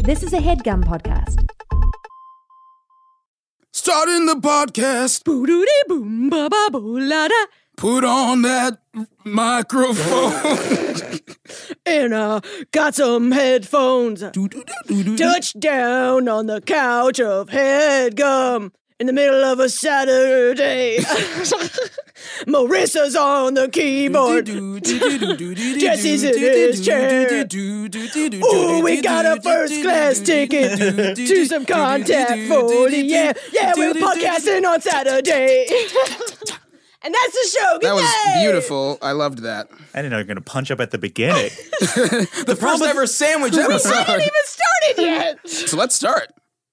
This is a HeadGum podcast. Starting the podcast. Boo-doo-dee-boom, ba-ba-boo-la-da. Put on that microphone. And got some headphones. Touchdown on the couch of HeadGum in the middle of a Saturday. Marissa's on the keyboard. Jesse's in his chair. Ooh, we got a first class ticket to some Contact 40. Yeah, we're podcasting on Saturday. And that's the show. Good That was day. beautiful. I loved that. I didn't know you were going to punch up at the beginning. The first ever sandwich episode. We haven't even started yet. So let's start.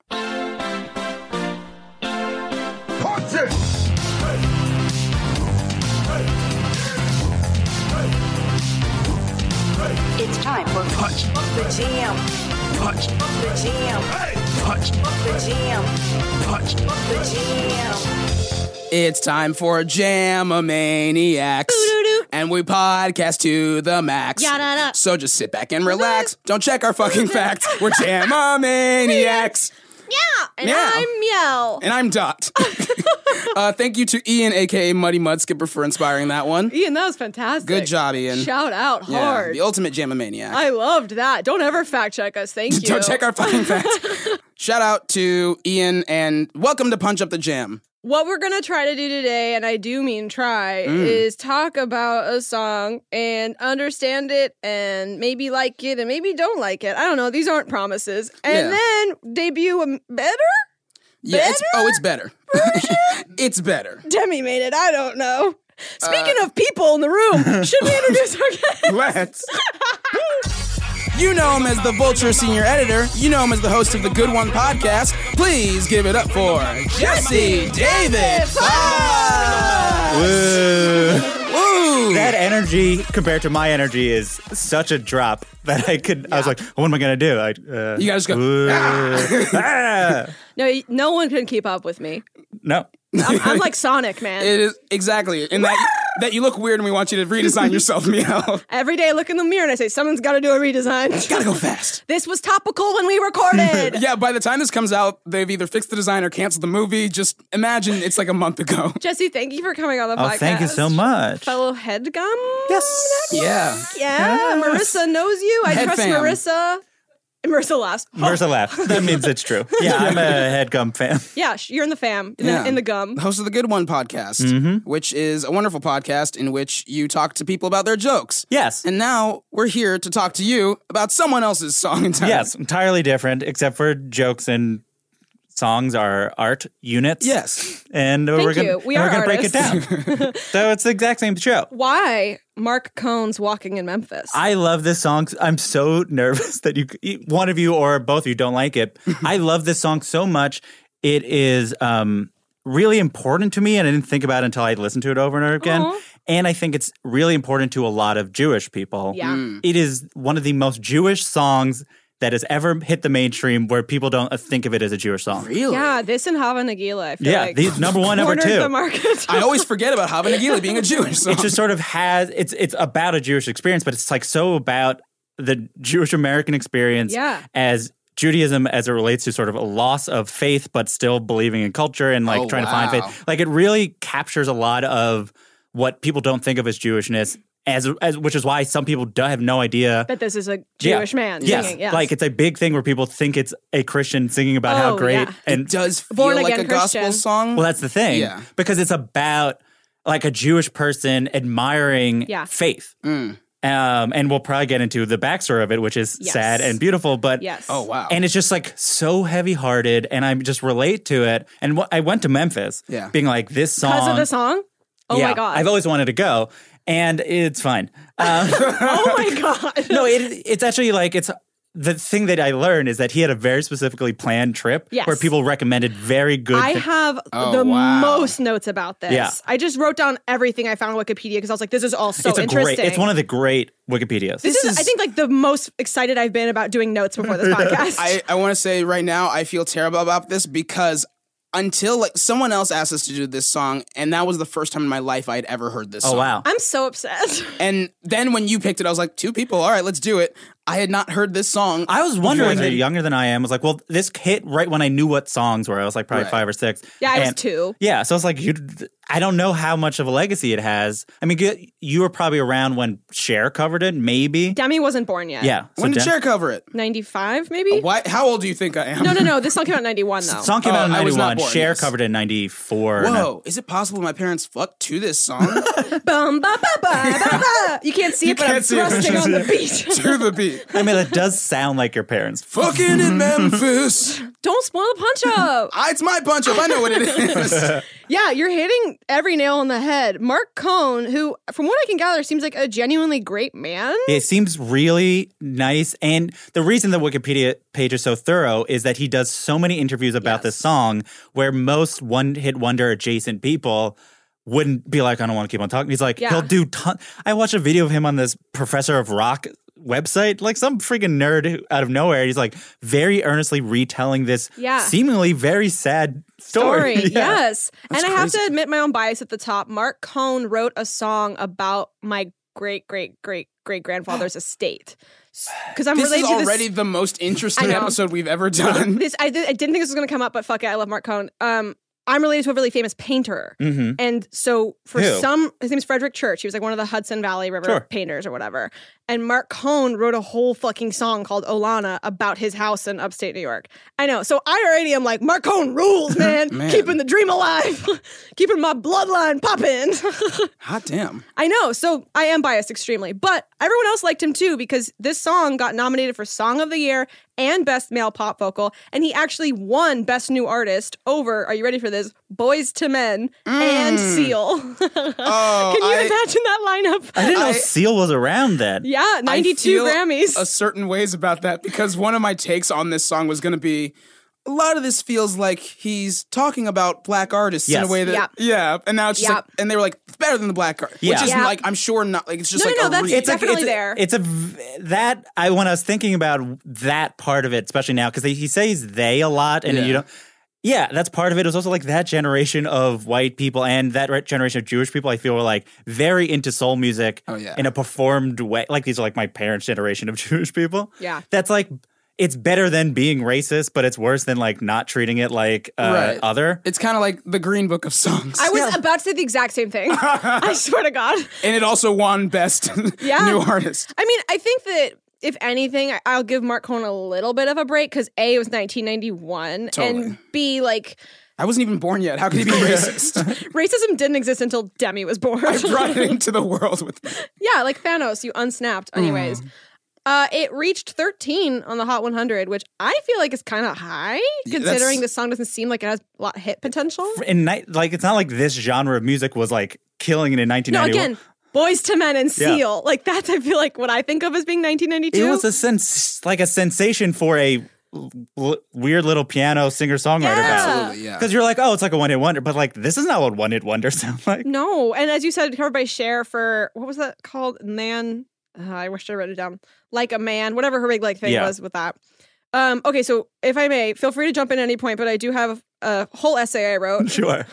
It's time for Punch the Jam. Punch the Jam. Punch the Jam. Punch the Jam. It's time for Jam-a-Maniacs. And we podcast to the max. Yada-da. So just sit back and relax. Don't check our fucking facts. We're Jam-a-Maniacs. Yeah, and Yeah. I'm Yell. And I'm Dot. Thank you to Ian, a.k.a. Muddy Mudskipper, for inspiring that one. Ian, that was fantastic. Good job, Ian. Shout out Yeah, hard. the ultimate Jam-a-Maniac. I loved that. Don't ever fact check us. Thank you. Don't check our fucking facts. Shout out to Ian, and welcome to Punch Up the Jam. What we're going to try to do today, and I do mean try, is talk about a song and understand it and maybe like it and maybe don't like it. I don't know. These aren't promises. And then debut a better? Yeah, it's better. It's better. Demi made it. I don't know. Speaking of people in the room, should we introduce our guest? Let's. You know him as the Vulture senior editor. You know him as the host of the Good One podcast. Please give it up for Jesse David Fox. Woo. Woo! That energy compared to my energy is such a drop that I was like, what am I going to do? You gotta just go, woo. Ah. No one can keep up with me. No. I'm like Sonic, man. It is exactly. And that you look weird and we want you to redesign yourself, meow. Every day I look in the mirror and I say, someone's got to do a redesign. Gotta go fast. This was topical when we recorded. Yeah, by the time this comes out, they've either fixed the design or canceled the movie. Just imagine it's like a month ago. Jesse, thank you for coming on the podcast. Oh, thank you so much. Fellow HeadGum? Yes. Yeah. Yeah, Marissa knows you. I Head trust fam. Marissa. And Marissa laughs. Marissa laughed. That means it's true. Yeah, I'm a HeadGum fan. Yeah, you're in the fam, Yeah. in the gum. The host of the Good One podcast, which is a wonderful podcast in which you talk to people about their jokes. Yes. And now we're here to talk to you about someone else's song entirely. Yes, entirely different, except for jokes and songs are art units. Yes. And Thank we're you. We are going to break it artists. down. So it's the exact same show. Why Mark Cohn's Walking in Memphis? I love this song. I'm so nervous that one of you or both of you don't like it. I love this song so much. It is really important to me, and I didn't think about it until I listened to it over and over again. Aw. And I think it's really important to a lot of Jewish people. Yeah. It is one of the most Jewish songs that has ever hit the mainstream where people don't think of it as a Jewish song. Really? Yeah, this and Hava Nagila, I feel Yeah, like. these number one, number cornered two. the market. I always forget about Hava Nagila being a Jewish song. It just sort of has it's about a Jewish experience, but it's like so about the Jewish American experience as Judaism as it relates to sort of a loss of faith, but still believing in culture and like trying to find faith. Like it really captures a lot of what people don't think of as Jewishness. As which is why some people have no idea that this is a Jewish man singing. Yes. Like it's a big thing where people think it's a Christian singing about how great. Yeah. And it does feel Born like again a gospel Christian. song. Well, that's the thing. Yeah. Because it's about like a Jewish person admiring faith. And we'll probably get into the backstory of it, which is sad and beautiful. But Oh, wow. And it's just like so heavy-hearted, and I just relate to it. And I went to Memphis being like, this song. Because of the song? Oh my God. I've always wanted to go. And it's fine. Oh my God. No, it's actually like the thing that I learned is that he had a very specifically planned trip where people recommended very good I have the most notes about this. Yeah. I just wrote down everything I found on Wikipedia because I was like, this is all so interesting. It's one of the great Wikipedias. This is, I think, like the most excited I've been about doing notes before this podcast. I want to say right now, I feel terrible about this because until like someone else asked us to do this song, and that was the first time in my life I'd ever heard this song. Oh, wow. I'm so upset. And then when you picked it, I was like, 2 people, all right, let's do it. I had not heard this song. I was wondering that younger than I am. I was like, well, this hit right when I knew what songs were. I was like probably 5 or 6. Yeah, I was 2. Yeah, so I was like, I don't know how much of a legacy it has. I mean, you were probably around when Cher covered it, maybe. Demi wasn't born yet. Yeah. When did Cher cover it? 95, maybe? How old do you think I am? No. This song came out in 91, though. Song came out in 91. Born, Cher covered it in 94. Whoa, is it possible my parents fucked to this song? Bum, ba, ba, ba, ba, ba. You can't see it, but I'm thrusting on the beat. To the beat. I mean, it does sound like your parents. Fucking in Memphis. Don't spoil the punch-up. It's my punch-up. I know what it is. Yeah, you're hitting every nail on the head. Marc Cohn, who, from what I can gather, seems like a genuinely great man. It seems really nice. And the reason the Wikipedia page is so thorough is that he does so many interviews about this song where most one-hit wonder adjacent people wouldn't be like, I don't want to keep on talking. He's like, he'll do I watched a video of him on this Professor of Rock website, like some freaking nerd out of nowhere. He's like very earnestly retelling this seemingly very sad story. Yes. That's and I crazy. have to admit my own bias at the top. Marc Cohn wrote a song about my great-great-great-great-grandfather's estate. Because I'm related is to this. already the most interesting episode we've ever done. I didn't think this was going to come up, but fuck it, I love Marc Cohn. I'm related to a really famous painter. Mm-hmm. And so for his name is Frederick Church. He was like one of the Hudson Valley River painters or whatever. And Marc Cohn wrote a whole fucking song called Olana about his house in upstate New York. I know. So I already am like, Marc Cohn rules, man. Keeping the dream alive. Keeping my bloodline popping. Hot damn. I know. So I am biased extremely. But everyone else liked him too because this song got nominated for Song of the Year and Best Male Pop Vocal. And he actually won Best New Artist over, are you ready for this? Boyz II Men and Seal. Can you imagine that lineup? I didn't know Seal was around then. Yeah, 92 Grammys. A certain ways about that because one of my takes on this song was going to be a lot of this feels like he's talking about black artists in a way that and now it's just like, and they were like it's better than the black art, which is like I'm sure not like it's just that's definitely there. That when I was thinking about that part of it, especially now because he says they a lot, and you don't. Yeah, that's part of it. It was also like that generation of white people and that generation of Jewish people, I feel, were like very into soul music in a performed way. Like these are like my parents' generation of Jewish people. Yeah. That's like, it's better than being racist, but it's worse than like not treating it like other. It's kind of like the Green Book of Songs. I was about to say the exact same thing. I swear to God. And it also won Best New Artist. I mean, I think that if anything, I'll give Marc Cohn a little bit of a break because A, it was 1991, and B, like... I wasn't even born yet. How could he be racist? Racism didn't exist until Demi was born. I brought it into the world with me. Yeah, like Thanos, you unsnapped. Anyways, it reached 13 on the Hot 100, which I feel like is kind of high, considering the song doesn't seem like it has a lot of hit potential. And like, it's not like this genre of music was like killing it in 1991. No, again... Boyz II Men and Seal. Like, that's, I feel like, what I think of as being 1992. It was a sensation for a weird little piano singer-songwriter. Absolutely, yeah. Because you're like, oh, it's like a one-hit wonder. But, like, this is not what one-hit wonders sound like. No. And as you said, covered by Cher for, what was that called? I wish I wrote it down. Like a Man. Whatever her big, like, thing was with that. Okay, so if I may, feel free to jump in at any point, but I do have a whole essay I wrote. Sure.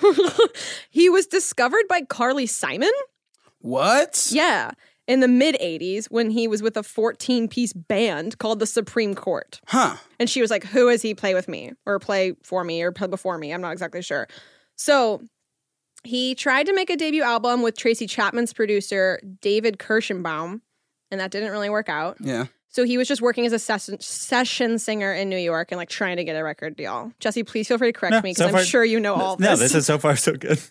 He was discovered by Carly Simon. What? Yeah. In the mid-'80s when he was with a 14-piece band called the Supreme Court. Huh. And she was like, who is he? Play with me or play for me or play before me. I'm not exactly sure. So he tried to make a debut album with Tracy Chapman's producer, David Kirschenbaum, and that didn't really work out. Yeah. So he was just working as a session singer in New York and like trying to get a record deal. Jesse, please feel free to correct me because I'm sure you know all this. No, this is so far so good.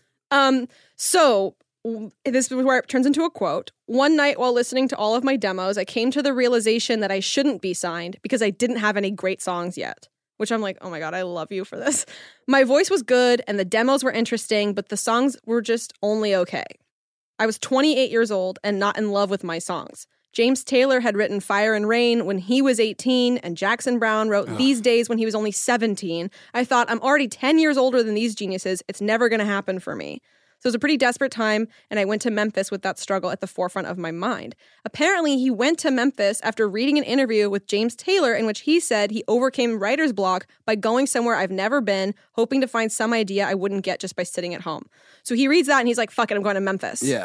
So this is where it turns into a quote. One night while listening to all of my demos, I came to the realization that I shouldn't be signed because I didn't have any great songs yet. Which I'm like, oh my God, I love you for this. My voice was good and the demos were interesting, but the songs were just only okay. I was 28 years old and not in love with my songs. James Taylor had written Fire and Rain when he was 18, and Jackson Browne wrote These Days when he was only 17. I thought, I'm already 10 years older than these geniuses. It's never going to happen for me. So it was a pretty desperate time, and I went to Memphis with that struggle at the forefront of my mind. Apparently, he went to Memphis after reading an interview with James Taylor in which he said he overcame writer's block by going somewhere I've never been, hoping to find some idea I wouldn't get just by sitting at home. So he reads that, and he's like, fuck it, I'm going to Memphis. Yeah.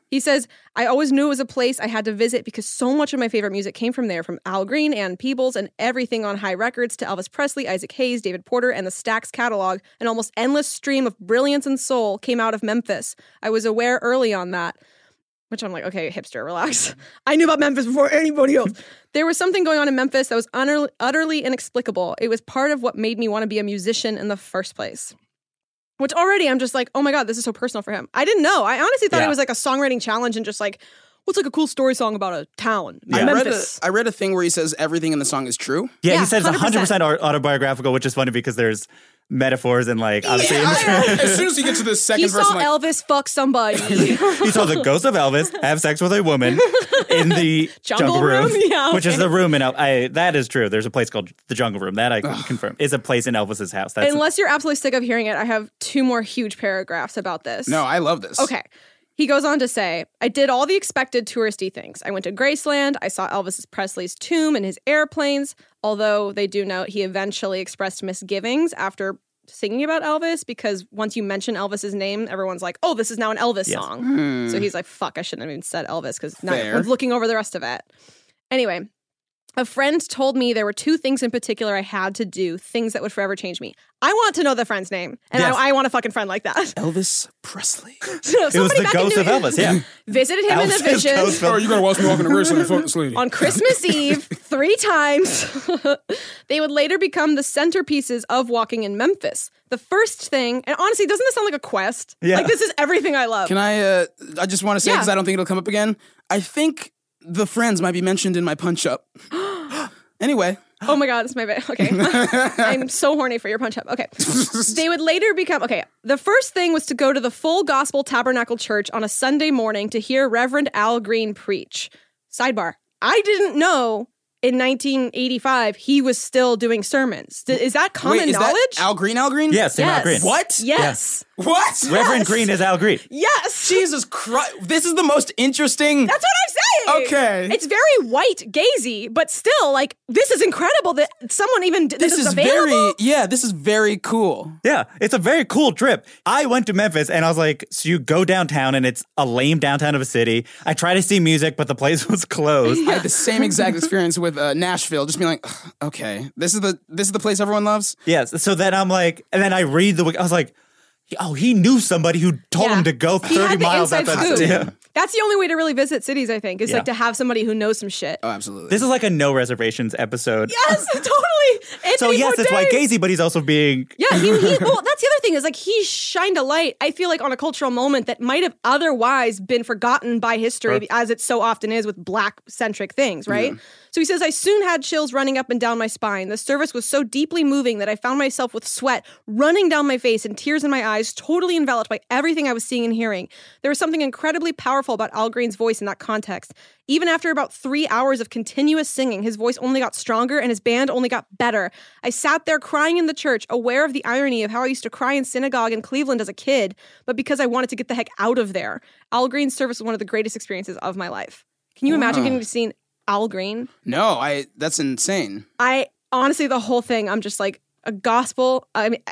He says, I always knew it was a place I had to visit because so much of my favorite music came from there, from Al Green and Peebles and everything on High Records to Elvis Presley, Isaac Hayes, David Porter, and the Stax catalog. An almost endless stream of brilliance and soul came out of Memphis. I was aware early on that. Which I'm like, okay, hipster, relax. I knew about Memphis before anybody else. There was something going on in Memphis that was utterly inexplicable. It was part of what made me want to be a musician in the first place. Which already I'm just like, oh my God, this is so personal for him. I didn't know. I honestly thought it was like a songwriting challenge and just like, what's like a cool story song about a town? Yeah. Memphis. I read a thing where he says everything in the song is true. Yeah, he says 100%. 100% autobiographical, which is funny because there's metaphors and like obviously As soon as you get to the second He verse, saw I'm like, Elvis fuck somebody. he saw the ghost of Elvis have sex with a woman in the Jungle Room? Yeah, which is okay. the room in that is true. There's a place called the Jungle Room that I can confirm is a place in Elvis's house. That's Unless you're absolutely sick of hearing it, I have 2 more huge paragraphs about this. no, I love this. Okay. He goes on to say, I did all the expected touristy things. I went to Graceland. I saw Elvis Presley's tomb and his airplanes, although they do note he eventually expressed misgivings after singing about Elvis because once you mention Elvis's name, everyone's like, oh, this is now an Elvis song. So he's like, fuck, I shouldn't have even said Elvis because now Fair. everyone's looking over the rest of it. Anyway, a friend told me there were 2 things in particular I had to do, things that would forever change me. I want to know the friend's name, and Yes. I want a fucking friend like that. Elvis Presley. it was the ghost of Elvis. Yeah, Visited him in a Elvis' vision. ghost Oh, you gotta watch me walking to Graceland and fuck this lady. On Christmas Eve 3 times. They would later become the centerpieces of walking in Memphis. The first thing, and honestly, doesn't this sound like a quest? Yeah. Like, this is everything I love. Can I just want to say, because Yeah. I don't think it'll come up again, I think the friends might be mentioned in my punch-up. Anyway. Oh my God, that's my bad. Okay. I'm so horny for your punch up. Okay. They would later become, okay, the first thing was to go to the Full Gospel Tabernacle Church on a Sunday morning to hear Reverend Al Green preach. Sidebar, I didn't know in 1985 he was still doing sermons. Is that common Wait, is knowledge? that Al Green? Al Green? yes, Tim Al Green. What? Yes. What? Reverend Green is Al Green. Yes. Jesus Christ. This is the most interesting. That's what I'm saying. Okay. It's very white gazy, but still, like, this is incredible that someone even This is available. this is very cool. Yeah, it's a very cool trip. I went to Memphis and I was like, so you go downtown and it's a lame downtown of a city. I try to see music, but the place was closed. I had the same exact experience with Nashville. Just being like, "Ugh, okay, this is the place everyone loves. Yes. So then I'm like, and then I read I was like, oh, he knew somebody who told Yeah. him to go He 30 had the miles inside outside. scoop. Yeah. That's the only way to really visit cities, I think, is Yeah. like to have somebody who knows some shit. Oh, absolutely. This is like a no reservations episode. Yes, totally. Anthony So yes, it's Bourdain. white gazy, but he's also being Yeah, he well, that's the other thing is like he shined a light, I feel like, on a cultural moment that might have otherwise been forgotten by history, as it so often is with black-centric things, right? So he says, I soon had chills running up and down my spine. The service was so deeply moving that I found myself with sweat running down my face and tears in my eyes, totally enveloped by everything I was seeing and hearing. There was something incredibly powerful about Al Green's voice in that context. Even after about 3 hours of continuous singing, his voice only got stronger and his band only got better. I sat there crying in the church, aware of the irony of how I used to cry in synagogue in Cleveland as a kid, but because I wanted to get the heck out of there. Al Green's service was one of the greatest experiences of my life. Can you imagine getting to see Al Green? No, that's insane. I honestly, the whole thing, I'm just like a gospel. I mean,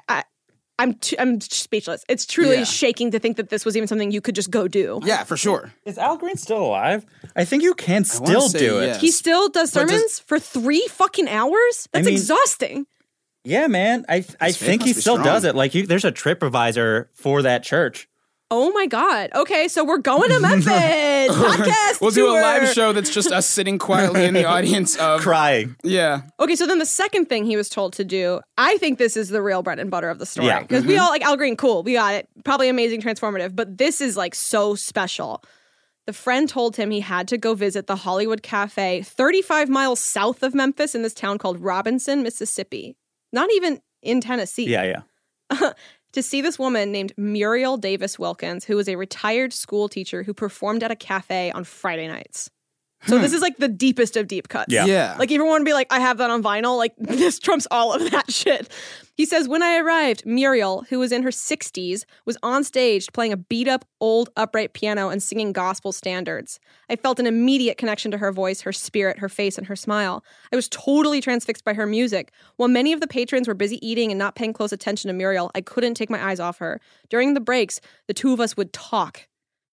I'm speechless. It's truly shaking to think that this was even something you could just go do. Yeah, for sure. Is Al Green still alive? I think you can still say do it. yes. He still does But sermons for 3 fucking hours? That's mean- exhausting. Yeah, man. I think he must be still strong. does it. Like there's a TripAdvisor for that church. Oh my God. Okay, so we're going to Memphis. Podcast We'll do a tour. live show that's just us sitting quietly in the audience of Crying. Yeah. Okay, so then the second thing he was told to do, I think this is the real bread and butter of the story. Yeah. Because we all like Al Green, cool, we got it. Probably amazing, transformative, but this is like so special. The friend told him he had to go visit the Hollywood Cafe 35 miles south of Memphis in this town called Robinson, Mississippi. Not even in Tennessee. Yeah. To see this woman named Muriel Davis Wilkins, who was a retired school teacher who performed at a cafe on Friday nights. So this is like the deepest of deep cuts. Yeah. Yeah. Like, if you want to be like, I have that on vinyl, like, this trumps all of that shit. He says, when I arrived, Muriel, who was in her 60s, was on stage playing a beat-up, old, upright piano and singing gospel standards. I felt an immediate connection to her voice, her spirit, her face, and her smile. I was totally transfixed by her music. While many of the patrons were busy eating and not paying close attention to Muriel, I couldn't take my eyes off her. During the breaks, the two of us would talk.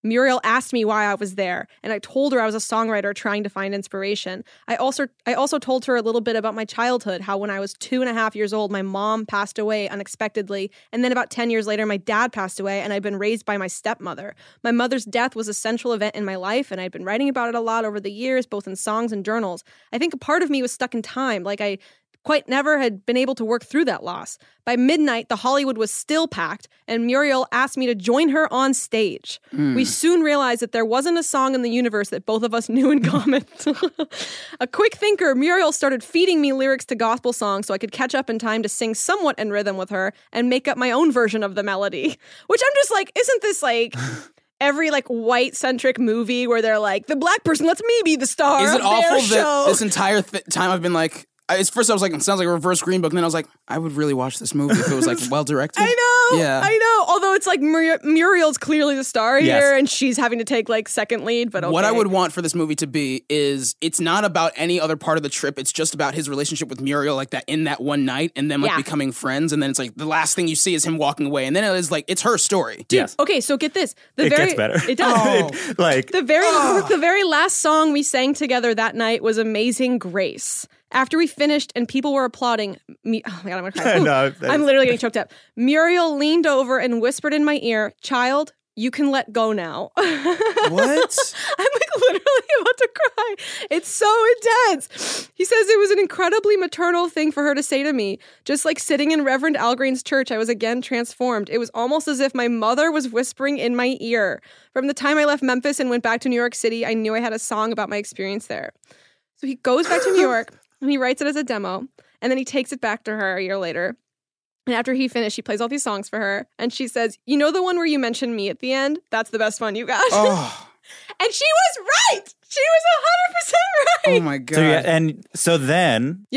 Muriel asked me why I was there, and I told her I was a songwriter trying to find inspiration. I also told her a little bit about my childhood, how when I was 2.5 years old, my mom passed away unexpectedly, and then about 10 years later, my dad passed away, and I'd been raised by my stepmother. My mother's death was a central event in my life, and I'd been writing about it a lot over the years, both in songs and journals. I think a part of me was stuck in time, like I quite never had been able to work through that loss. By midnight, the Hollywood was still packed, and Muriel asked me to join her on stage. We soon realized that there wasn't a song in the universe that both of us knew in common. A quick thinker, Muriel started feeding me lyrics to gospel songs so I could catch up in time to sing somewhat in rhythm with her and make up my own version of the melody. Which I'm just like, isn't this like... every like white-centric movie where they're like, the black person lets me be the star Is it of their awful show? that this entire time I've been like, at first I was like, it sounds like a reverse Green Book, and then I was like, I would really watch this movie if it was like well-directed. I know. Yeah. I know. Although it's like Muriel's clearly the star here, and she's having to take like second lead, but okay. What I would want for this movie to be is it's not about any other part of the trip. It's just about his relationship with Muriel, like that in that one night, and them like becoming friends. And then it's like the last thing you see is him walking away, and then it is like it's her story. Dude, okay, so get this. It gets better. It does. The very last song we sang together that night was "Amazing Grace." After we finished and people were applauding, oh my God, I'm gonna cry. No, I'm literally getting choked up. Muriel leaned over and whispered in my ear, "Child, you can let go now." What? I'm like literally about to cry. It's so intense. He says it was an incredibly maternal thing for her to say to me. Just like sitting in Reverend Al Green's church, I was again transformed. It was almost as if my mother was whispering in my ear. From the time I left Memphis and went back to New York City, I knew I had a song about my experience there. So he goes back to New York and he writes it as a demo, and then he takes it back to her a year later. And after he finished, he plays all these songs for her, and she says, "You know the one where you mentioned me at the end? That's the best one you got." Oh. And she was right. She was 100% right. Oh my God. So then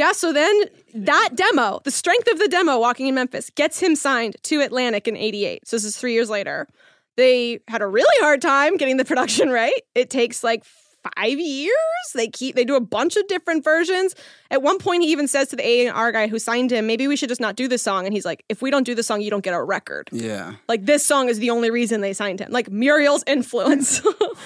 that demo, the strength of the demo, Walking in Memphis, gets him signed to Atlantic in '88. So this is 3 years later. They had a really hard time getting the production right. It takes like 5 years. They do a bunch of different versions. At one point, he even says to the A&R guy who signed him, maybe we should just not do this song. And he's like, if we don't do the song, you don't get a record. Yeah. Like, this song is the only reason they signed him. Like, Muriel's influence.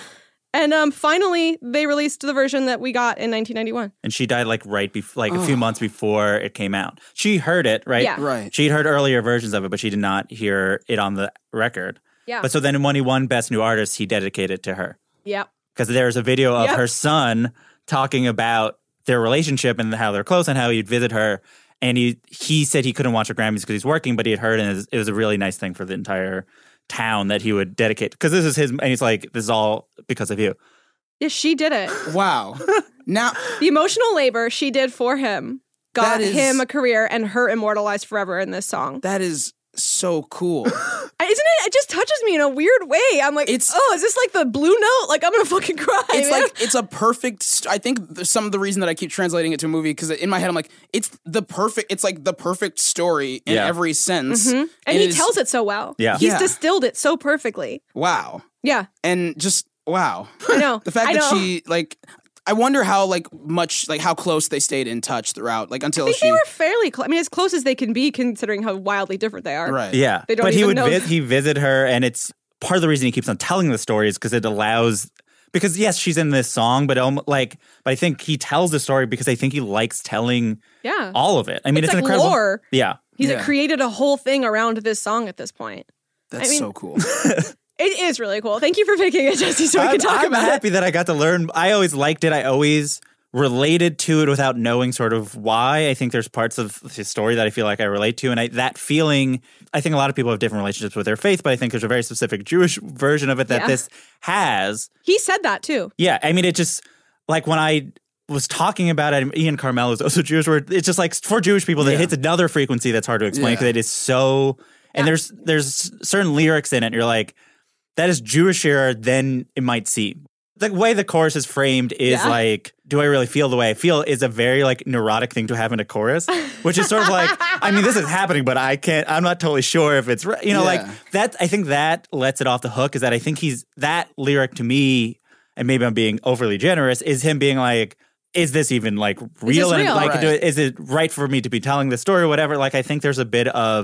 And finally, they released the version that we got in 1991. And she died like a few months before it came out. She heard it, right? Yeah. Right. She'd heard earlier versions of it, but she did not hear it on the record. Yeah. But so then when he won Best New Artist, he dedicated it to her. Yep. Because there's a video of her son talking about their relationship and how they're close and how he'd visit her. And he said he couldn't watch the Grammys because he's working, but he had heard it, and it was a really nice thing for the entire town that he would dedicate. Because this is his, and he's like, this is all because of you. Yeah, she did it. Wow. Now the emotional labor she did for him got him a career and her immortalized forever in this song. That is so cool. Isn't it? It just touches me in a weird way. I'm like, is this like the Blue Note? Like, I'm gonna fucking cry. It's like, it's a perfect, I think some of the reason that I keep translating it to a movie, because in my head I'm like, it's like the perfect story in every sense. Mm-hmm. And he tells it so well. Yeah. He's distilled it so perfectly. Wow. Yeah. And just, wow. I know. The fact that she, like, I wonder how how close they stayed in touch throughout, like until I think they were fairly close. I mean, as close as they can be, considering how wildly different they are. Right. Yeah. They don't but even know. He visit her, and it's part of the reason he keeps on telling the story is because it allows. Because yes, she's in this song, but I think he tells the story because I think he likes telling all of it. I mean, it's like an incredible lore. Yeah. He's created a whole thing around this song at this point. That's so cool. It is really cool. Thank you for picking it, Jesse, so we can talk about it. I'm happy that I got to learn. I always liked it. I always related to it without knowing sort of why. I think there's parts of his story that I feel like I relate to. And that feeling, I think a lot of people have different relationships with their faith, but I think there's a very specific Jewish version of it that this has. He said that too. Yeah. I mean, it just, like when I was talking about it, Ian Carmel is also Jewish, where it's just like for Jewish people, that hits another frequency that's hard to explain because it is so, and there's certain lyrics in it, and you're like, that is Jewisher than it might seem. The way the chorus is framed is like, do I really feel the way I feel, is a very like neurotic thing to have in a chorus, which is sort of like, I mean, this is happening, but I'm not totally sure if it's right. You know, like that, I think that lets it off the hook, is that I think that lyric to me, and maybe I'm being overly generous, is him being like, is this even like real? And like, is it right for me to be telling this story or whatever? Like, I think there's a bit of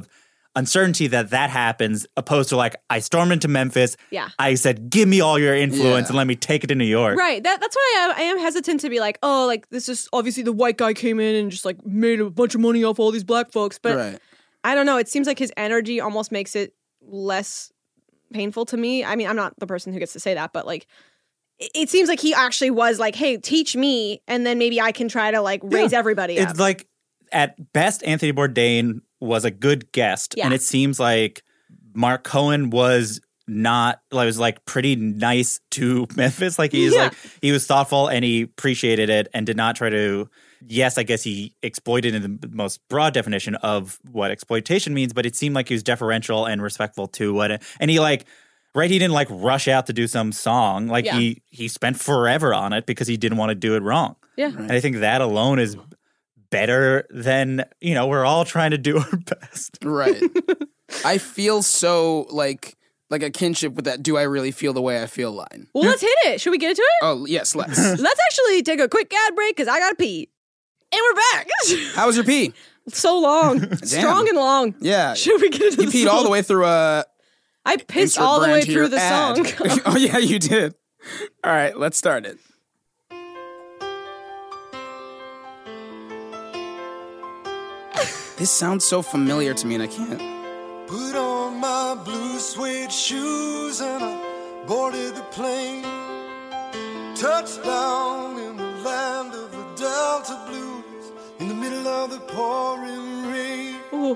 uncertainty that happens, opposed to like, I stormed into Memphis. Yeah. I said, give me all your influence and let me take it to New York. Right. That's why I am hesitant to be like, oh, like this is obviously the white guy came in and just like made a bunch of money off all these black folks. But I don't know. It seems like his energy almost makes it less painful to me. I mean, I'm not the person who gets to say that, but like, it seems like he actually was like, hey, teach me, and then maybe I can try to like raise everybody up. It's like, at best, Anthony Bourdain was a good guest, and it seems like Mark Cohen was not, like, was like pretty nice to Memphis. Like he's like, he was thoughtful and he appreciated it and did not try to, yes, I guess he exploited in the most broad definition of what exploitation means, but it seemed like he was deferential and respectful to what, and he like, right, he didn't like rush out to do some song. Like he spent forever on it because he didn't want to do it wrong. Yeah. And I think that alone is better than, you know, we're all trying to do our best. Right. I feel so like a kinship with that "do I really feel the way I feel" line. Well, let's hit it. Should we get into it? Oh, yes, let's. Let's actually take a quick ad break because I got to pee. And we're back. How was your pee? So long. Strong and long. Yeah. Should we get into You peed all the way through I pissed all the way through the song. Oh, yeah, you did. All right, let's start it. This sounds so familiar to me, and I can't. Put on my blue suede shoes and I boarded the plane. Touchdown in the land of the Delta Blues in the middle of the pouring rain. Ooh.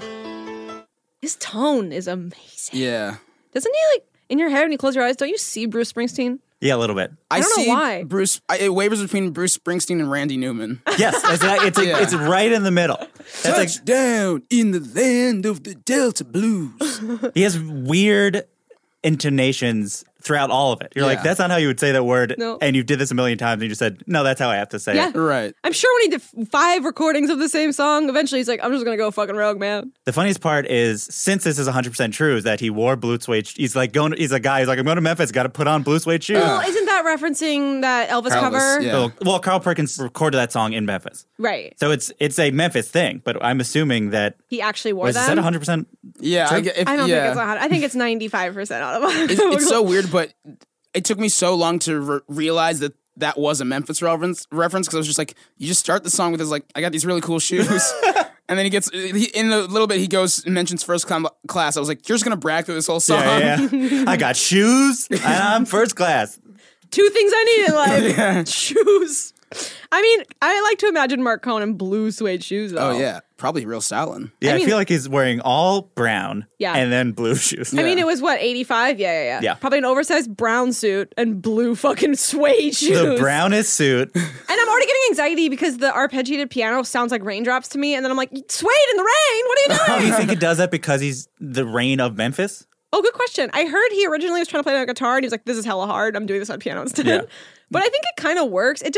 His tone is amazing. Yeah. Doesn't he, like, in your head when you close your eyes, don't you see Bruce Springsteen? Yeah, a little bit. I don't know why. Bruce, it wavers between Bruce Springsteen and Randy Newman. Yes, it's right in the middle. That's Touchdown in the land of the Delta Blues. He has weird intonations throughout all of it. You're like, that's not how you would say that word. No. And you did this a million times and you just said, no, that's how I have to say it. Right. I'm sure when he did 5 recordings of the same song, eventually he's like, I'm just going to go fucking rogue, man. The funniest part is, since this is 100% true, is that he wore blue suede. He's a guy who's like, I'm going to Memphis, got to put on blue suede shoes. Well, isn't that referencing that Elvis cover? Yeah. Well, Carl Perkins recorded that song in Memphis. Right. So it's a Memphis thing, but I'm assuming that he actually wore them. Is that 100%? Yeah. I don't think it's 100. I think it's 95% out of 100. It's so weird, but it took me so long to realize that was a Memphis reference because I was just like, you just start the song with this like, I got these really cool shoes. And then in a little bit, he goes and mentions first class. I was like, you're just going to brag through this whole song. Yeah. I got shoes and I'm first class. 2 things I need in life. Shoes. I mean, I like to imagine Mark Cohen in blue suede shoes, though. Oh, yeah. Probably real styling. Yeah, I feel like he's wearing all brown and then blue shoes. I mean, it was, what, 85? Yeah. Probably an oversized brown suit and blue fucking suede shoes. The brownest suit. And I'm already getting anxiety because the arpeggiated piano sounds like raindrops to me. And then I'm like, suede in the rain? What are you doing? Do you think it does that because he's the rain of Memphis? Oh, good question. I heard he originally was trying to play on a guitar and he was like, this is hella hard. I'm doing this on piano instead. Yeah. But I think it kind of works. It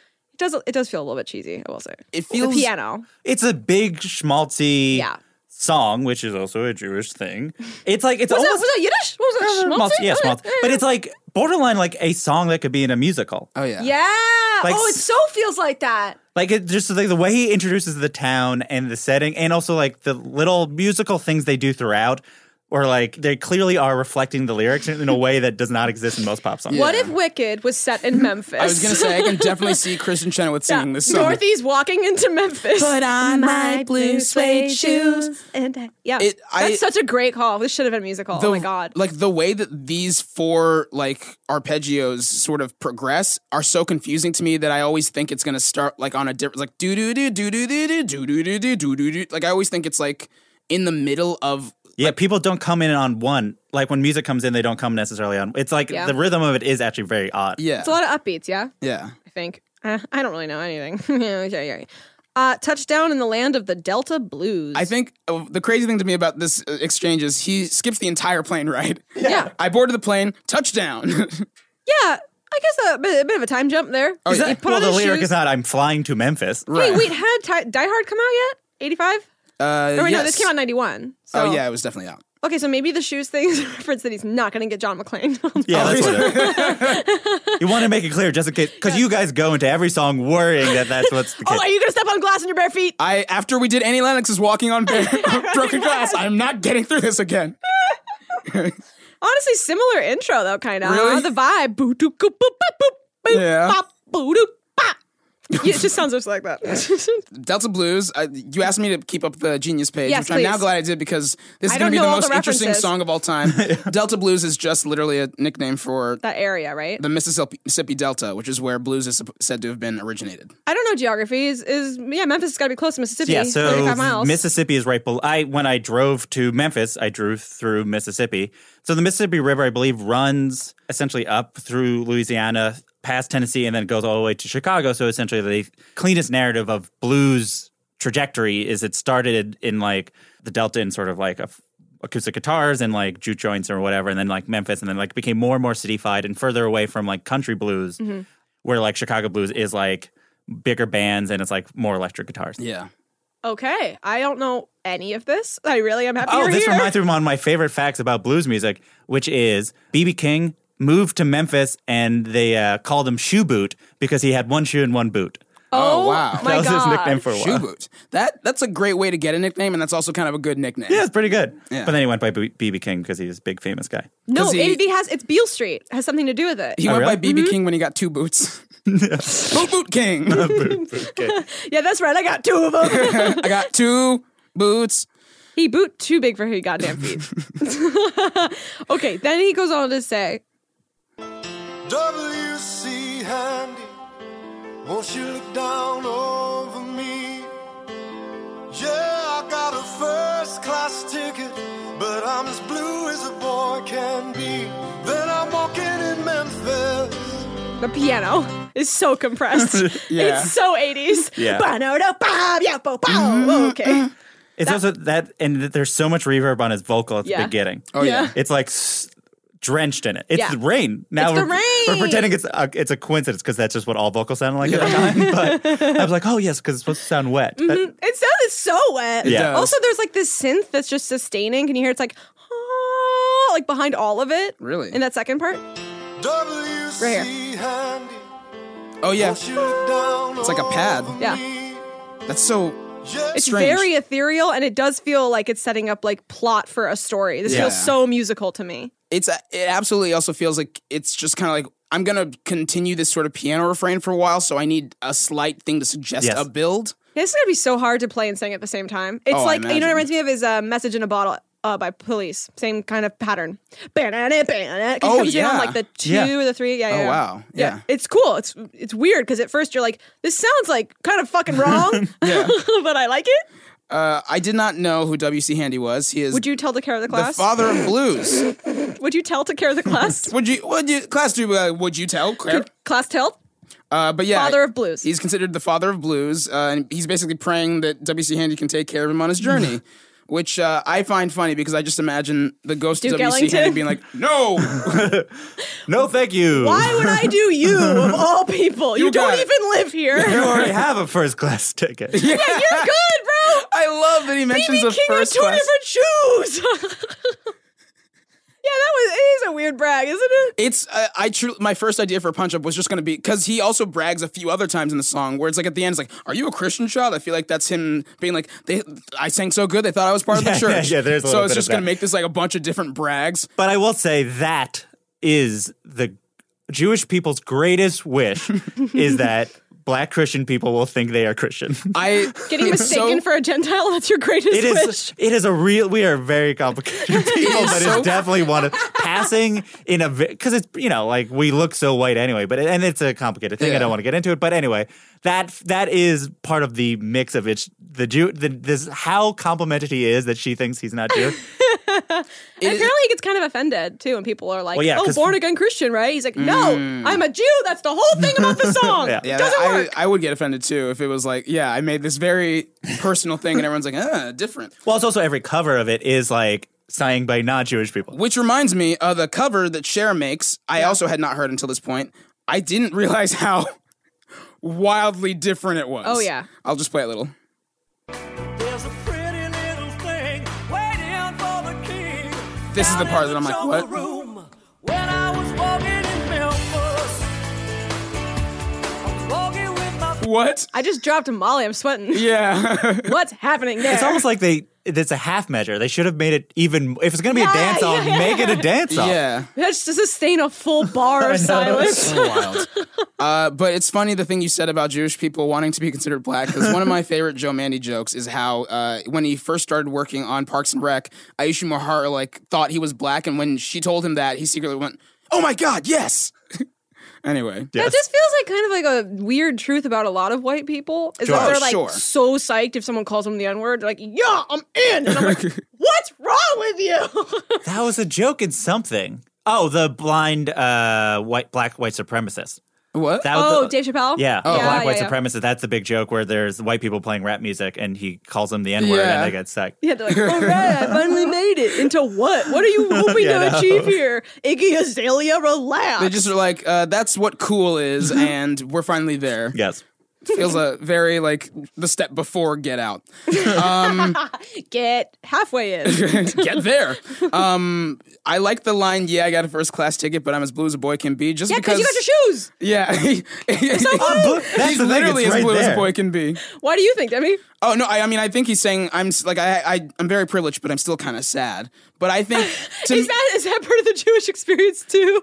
does feel a little bit cheesy, I will say. It feels the piano. It's a big schmaltzy song, which is also a Jewish thing. It's like was that Yiddish? What was that? Schmaltzy? Yeah, schmaltzy. But it's like borderline like a song that could be in a musical. Oh yeah. Yeah. Like, it so feels like that. Like it just like the way he introduces the town and the setting, and also like the little musical things they do throughout. Or like they clearly are reflecting the lyrics in a way that does not exist in most pop songs. What if Wicked was set in Memphis? I was going to say, I can definitely see Kristen Chenoweth singing this song. Dorothy's walking into Memphis. Put on my blue suede shoes. And that's such a great call. This should have been a musical. Oh my God. Like the way that these 4 like arpeggios sort of progress are so confusing to me that I always think it's going to start like on a different, like do-do-do-do-do-do-do-do-do-do-do. Like I always think it's like in the middle of. Yeah, people don't come in on one. Like when music comes in, they don't come necessarily on. It's like the rhythm of it is actually very odd. Yeah. It's a lot of upbeats, yeah? Yeah. I think. I don't really know anything. Touchdown in the land of the Delta Blues. I think the crazy thing to me about this exchange is he skips the entire plane ride. Yeah. I boarded the plane, touchdown. Yeah. I guess a bit of a time jump there. Oh, well, the lyric is not, I'm flying to Memphis. Right. Hey, wait, had Die Hard come out yet? 85? No, this came out in 91. So. Oh, yeah, it was definitely out. Okay, so maybe the shoes thing is a reference that he's not going to get John McClane. Yeah, that's what it is. You want to make it clear just in case, because you guys go into every song worrying that that's what's the case. Oh, are you going to step on glass in your bare feet? After we did Annie Lennox's Walking on Broken Glass, I'm not getting through this again. Honestly, similar intro though, kind of. Really? The vibe. Boo doo boop boop boop boop Yeah. bop boo doo bop. Yeah, it just sounds just like that. Delta Blues, you asked me to keep up the Genius page, Yes, which I'm now please. glad I did because this is I going to be don't the know all most the interesting references. song of all time. Delta Blues is just literally a nickname for That area, right? the Mississippi Delta, which is where blues is said to have been originated. I don't know geography. Memphis has got to be close to Mississippi. Yeah, so 35 miles. Mississippi is right below. When I drove to Memphis, I drove through Mississippi. So the Mississippi River, I believe, runs essentially up through Louisiana, past Tennessee, and then goes all the way to Chicago. So essentially the cleanest narrative of blues trajectory is it started in like the Delta in sort of like acoustic guitars and like juke joints or whatever, and then like Memphis, and then like became more and more cityfied and further away from like country blues, where like Chicago blues is like bigger bands and it's like more electric guitars. Yeah. Okay, I don't know any of this. I really am happy Oh, you're this here. reminds me of one of my favorite facts about blues music, which is B.B. King moved to Memphis and they called him Shoe Boot because he had one shoe and one boot. Oh, wow. My That was his God. nickname for a while. Shoe Boot. That's a great way to get a nickname, and that's also kind of a good nickname. Yeah, it's pretty good. Yeah. But then he went by B.B. King because he's a big famous guy. No, 'Cause it's Beale Street. It has something to do with it. He Oh, went by really? BB King when he got two boots. Boot King. Yeah, that's right. I got two of them. I got two boots. He boot too big for his goddamn feet. Okay, then he goes on to say, W.C. Handy, won't you look down over me? Yeah, I got a first-class ticket, but I'm as blue as a boy can be. Then I'm walking in Memphis. the piano is so compressed. Yeah. It's so 80s. Yeah. Okay. It's also that, and there's so much reverb on his vocal at the Yeah. beginning. Oh, yeah. It's like drenched in it. It's Yeah. the rain. Now It's the we're rain. pretending it's a coincidence because that's just what all vocals sound like at the time. But I was like, oh yes, because it's supposed to sound wet. It sounded so wet. Yeah. does. Also, there's like this synth that's just sustaining. Can you hear it's like, ah, like behind all of it? Really? In that second part? W.C. Right Handy, Oh, yeah. won't you look down It's like a pad. over Yeah. me? That's so... Yeah, It's Strange. very ethereal, and it does feel like it's setting up like plot for a story. This Yeah. feels so musical to me. It absolutely also feels like it's just kind of like, I'm going to continue this sort of piano refrain for a while, so I need a slight thing to suggest Yes. a build. This is gonna be so hard to play and sing at the same time. It's Oh, I like, you know what it imagine. reminds me of is Message in a Bottle by Police. Same kind of pattern. It Oh, comes in on yeah. like the 2 Yeah. or the 3. Yeah, Oh, yeah. wow. Yeah. It's cool. It's weird because at first you're like, this sounds like kind of fucking wrong, Yeah. but I like it. I did not know who W.C. Handy was. He is Would you tell to care of the the class? father of blues. Would you tell to care of the class? would you tell? Claire? Class tell? But yeah. Father of blues. He's considered the father of blues, and he's basically praying that W.C. Handy can take care of him on his journey, which I find funny because I just imagine the ghost Duke of W.C. Ellington? Handy being like, no! No, thank you. Why would I do you of all people? You got don't it. even live here. You already have a first class ticket. Yeah, you're good, bro. I love that he mentions BB a King had first two class. different shoes. Yeah, it is a weird brag, isn't it? It's my first idea for a punch up was just going to be because he also brags a few other times in the song where it's like at the end it's like, "Are you a Christian child?" I feel like that's him being like, "I sang so good they thought I was part of the Yeah, church." yeah, there's a so little it's bit just of going to that. make this like a bunch of different brags. But I will say that is the Jewish people's greatest wish is that Black Christian people will think they are Christian. Getting mistaken for a Gentile, that's your greatest wish. It is a real. We are very complicated people, but it's definitely one of passing in a because it's like we look so white anyway. But and it's a complicated thing. I don't want to get into it. But anyway, that is part of the mix of it. This how complimented he is that she thinks he's not Jewish. And apparently he gets kind of offended too when people are like, Well, yeah, "Oh, 'cause- born again Christian, right?" He's like, "No, I'm a Jew. That's the whole thing about the song. Yeah. Yeah, Doesn't work." I would get offended too if it was like, yeah, I made this very personal thing and everyone's like, different. Well, it's also every cover of it is like sang by non-Jewish people. Which reminds me of the cover that Cher makes. I also had not heard until this point. I didn't realize how wildly different it was. Oh, yeah. I'll just play a little. There's a pretty little thing waiting for the king. This is the part that I'm like, what? When I was walking in Memphis, I was walking with my What? I just dropped a Molly. I'm sweating. Yeah. What's happening there? It's almost like it's a half measure. They should have made it even. If it's going to be a dance off, make it a dance off. Yeah. That's to sustain a full bar of silence. So wild. But it's funny the thing you said about Jewish people wanting to be considered black, because one of my favorite Joe Mandy jokes is how when he first started working on Parks and Rec, Aisha Mahar thought he was black, and when she told him that, he secretly went, "Oh my God, yes." Anyway, That just feels like kind of like a weird truth about a lot of white people. Is that they're like so psyched if someone calls them the N-word. They're like, yeah, I'm in. And I'm like, what's wrong with you? That was a joke in something. Oh, the blind black white supremacist. What? That was Dave Chappelle? Yeah. Black white supremacist. That's the big joke where there's white people playing rap music and he calls them the N-word and they get stuck. Yeah, they're like, all right, I finally made it. Into what? What are you hoping to achieve here? Iggy Azalea, relax. They just are like, that's what cool is, and we're finally there. Yes. Feels very like the step before Get Out. Get halfway in. Get there. I like the line, "Yeah, I got a first class ticket, but I'm as blue as a boy can be." Just because you got your shoes. Yeah, That's he's literally as blue as a boy can be. Why do you think, Demi? Oh no, I mean I think he's saying I'm very privileged, but I'm still kind of sad. But I think is that part of the Jewish experience too?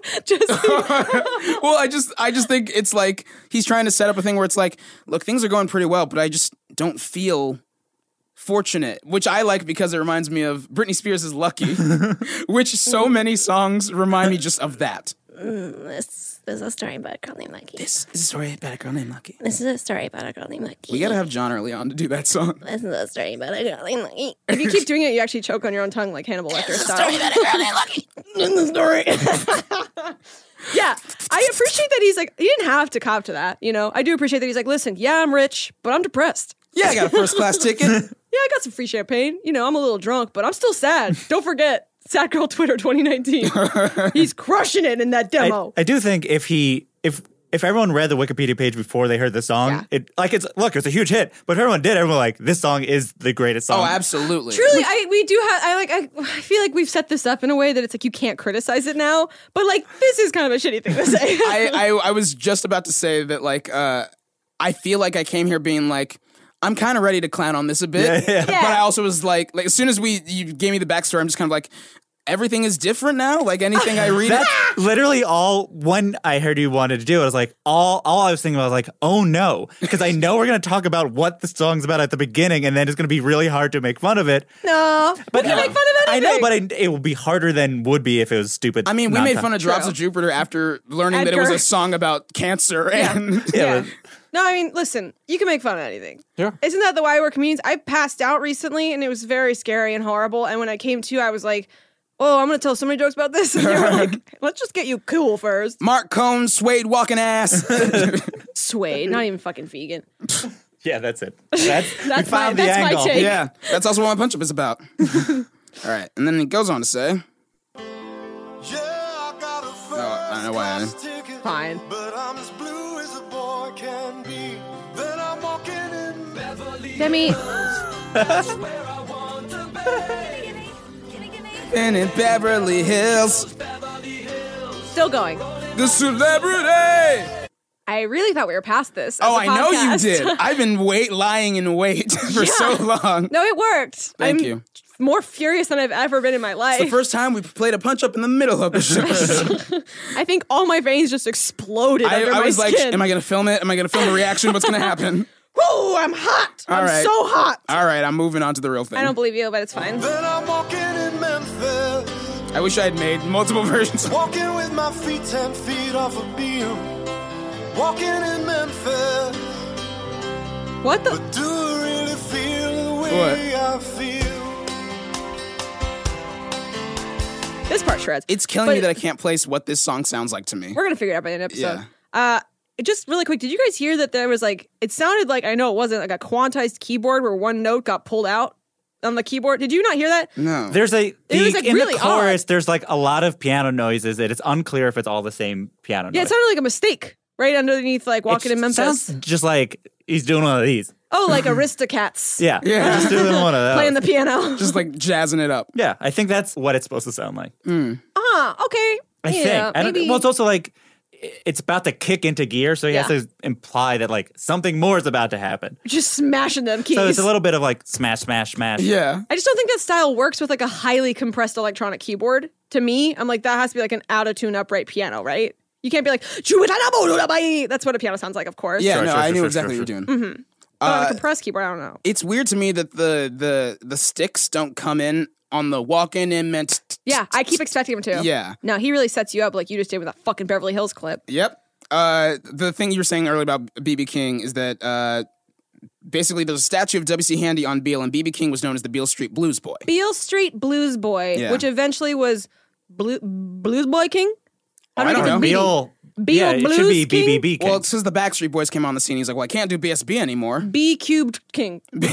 Well, I just think it's like he's trying to set up a thing where it's like, look, things are going pretty well, but I just don't feel fortunate, which I like because it reminds me of Britney Spears' Lucky, which so many songs remind me just of that. This is a story about a girl named Lucky. This is a story about a girl named Lucky. This is a story about a girl named Lucky. We gotta have John early on to do that song. This is a story about a girl named Lucky. If you keep doing it, you actually choke on your own tongue like Hannibal Lecter style. Story about a girl named Lucky. This is the story. Yeah, I appreciate that he's like, he didn't have to cop to that, you know? I do appreciate that he's like, listen, yeah, I'm rich, but I'm depressed. Yeah, I got a first class ticket. Yeah, I got some free champagne. You know, I'm a little drunk, but I'm still sad. Don't forget, Sad Girl Twitter 2019. He's crushing it in that demo. I do think if everyone read the Wikipedia page before they heard the song, it's a huge hit. But if everyone did, everyone like, this song is the greatest song. Oh, absolutely. Truly, I feel like we've set this up in a way that it's like you can't criticize it now. But like, this is kind of a shitty thing to say. I was just about to say that like I feel like I came here being like, I'm kind of ready to clown on this a bit. Yeah. But I also was like as soon as you gave me the backstory, I'm just kind of like, everything is different now? Like anything I read? That's literally when I heard you wanted to do it, I was like, all I was thinking about was like, oh no. Because I know we're going to talk about what the song's about at the beginning, and then it's going to be really hard to make fun of it. No. But we can make fun of anything. I know, but it will be harder than would be if it was stupid. I mean, we made fun of Drops of Jupiter after learning that it was a song about cancer. And yeah. No, I mean, listen, you can make fun of anything. Sure. Isn't that the way we're comedians? I passed out recently, and it was very scary and horrible. And when I came to, I was like, oh, I'm going to tell so many jokes about this. And they were like, let's just get you cool first. Mark Cohn, Suede walking ass. Suede, not even fucking vegan. Yeah, that's it. That's my take. Yeah, that's also what my punch-up is about. All right, and then he goes on to say... I don't know why. Fine. But I'm as blue as a boy can be. Then I'm walking in Beverly Demi. And in Beverly Hills. Still going. The celebrity. I really thought we were past this. Oh, I know you did. I've been lying in wait for so long. No, it worked. Thank you. More furious than I've ever been in my life. It's the first time we played a punch up in the middle of the show. I think all my veins just exploded under my was skin. like, am I going to film it? Am I going to film the reaction? What's going to happen? Whoo, I'm hot. I'm so hot. All right, I'm moving on to the real thing. I don't believe you, but it's fine. Then I'm walking in Memphis. I wish I had made multiple versions. Walking with my feet 10 feet off a beam. Walking in Memphis. What the? But do I really feel the way I feel? This part shreds. It's killing me that I can't place what this song sounds like to me. We're going to figure it out by the end of the episode. Yeah. Just really quick, did you guys hear that there was like, it sounded like, I know it wasn't like a quantized keyboard where one note got pulled out on the keyboard. Did you not hear that? No. There's in really the chorus, odd. there's like a lot of piano noises that it's unclear if it's all the same piano noise. Yeah, it sounded like a mistake right underneath like Walking in Memphis. Sounds just like he's doing one of these. Oh, like Aristocats. Yeah. Just doing one of those. Playing the piano. Just like jazzing it up. Yeah, I think that's what it's supposed to sound like. Okay. I think. Maybe. Well, it's also like it's about to kick into gear, so he has to imply that like something more is about to happen. Just smashing them keys. So it's a little bit of like smash, smash, smash. Yeah. I just don't think that style works with like a highly compressed electronic keyboard. To me, I'm like, that has to be like an out-of-tune upright piano, right? You can't be like, that's what a piano sounds like, of course. Yeah, Sure, I sure, knew sure, exactly sure, what you're doing. But on a compressed keyboard, I don't know. It's weird to me that the sticks don't come in on the walk-in and meant. Yeah, I keep expecting him to. Yeah. No, he really sets you up like you just did with that fucking Beverly Hills clip. Yep. The thing you were saying earlier about B.B. King is that basically there's a statue of W.C. Handy on Beale, and B.B. King was known as the Beale Street Blues Boy. Beale Street Blues Boy, Yeah. which eventually was Blues Boy King? How do I we don't get know. the B? Beale, yeah, it should Blues be King? BBB King. Well, it says the Backstreet Boys came on the scene. He's like, well, I can't do BSB anymore. B cubed King. B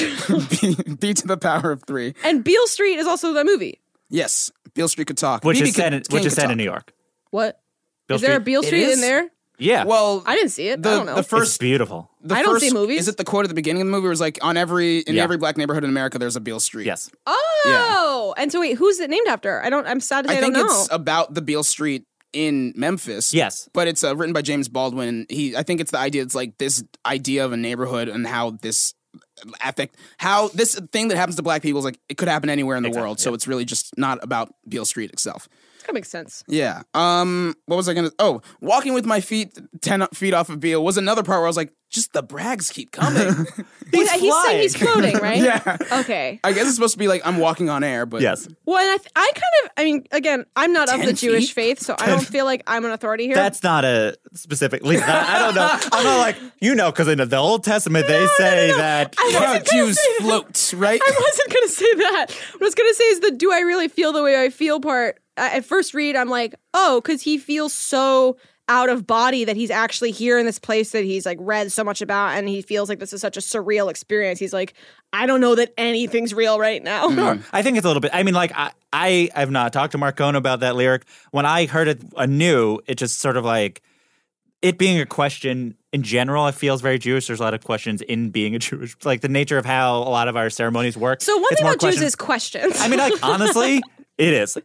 to the power of 3. And Beale Street is also the movie. Yes, Beale Street could talk. which BB is set in, King which is could set in talk. New York. What? Beale Is there a Street- Beale It Street is? in there? Yeah. Well, I didn't see it. the I don't know. the it's first beautiful. the I don't first- see movies. Is it the quote at the beginning of the movie? Where it's like in every Yeah. black neighborhood in America, there's a Beale Street. Yes. Oh, and so wait, who's it named after? I'm sad to say I I don't think know. it's about the Beale Street in Memphis. Yes. But it's written by James Baldwin. I think it's the idea. It's like this idea of a neighborhood and how this this thing that happens to black people is like it could happen anywhere in the world. So it's really just not about Beale Street itself. That makes sense. Yeah. What was I gonna? Oh, walking with my feet 10 feet off of Beale was another part where I was like, just the brags keep coming. He's saying he's floating, right? Yeah. Okay. I guess it's supposed to be like I'm walking on air, but Yes. Well, and I mean, again, I'm not of 10 the Jewish feet? faith, so I don't feel like I'm an authority here. That's not a specific. At least I don't know. I'm not like because in the Old Testament they say that. Jews float, right? I wasn't going to say that. What I was going to say is the do I really feel the way I feel part. At first read, I'm like, oh, because he feels so out of body that he's actually here in this place that he's like read so much about, and he feels like this is such a surreal experience. He's like, I don't know that anything's real right now. I think it's a little bit. I mean, like I have not talked to Marcone about that lyric. When I heard it anew, it just sort of like it being a question in general. It feels very Jewish. There's a lot of questions in being a Jewish, like the nature of how a lot of our ceremonies work. So one It's thing more about Jews questions. is questions. I mean, like honestly, it is.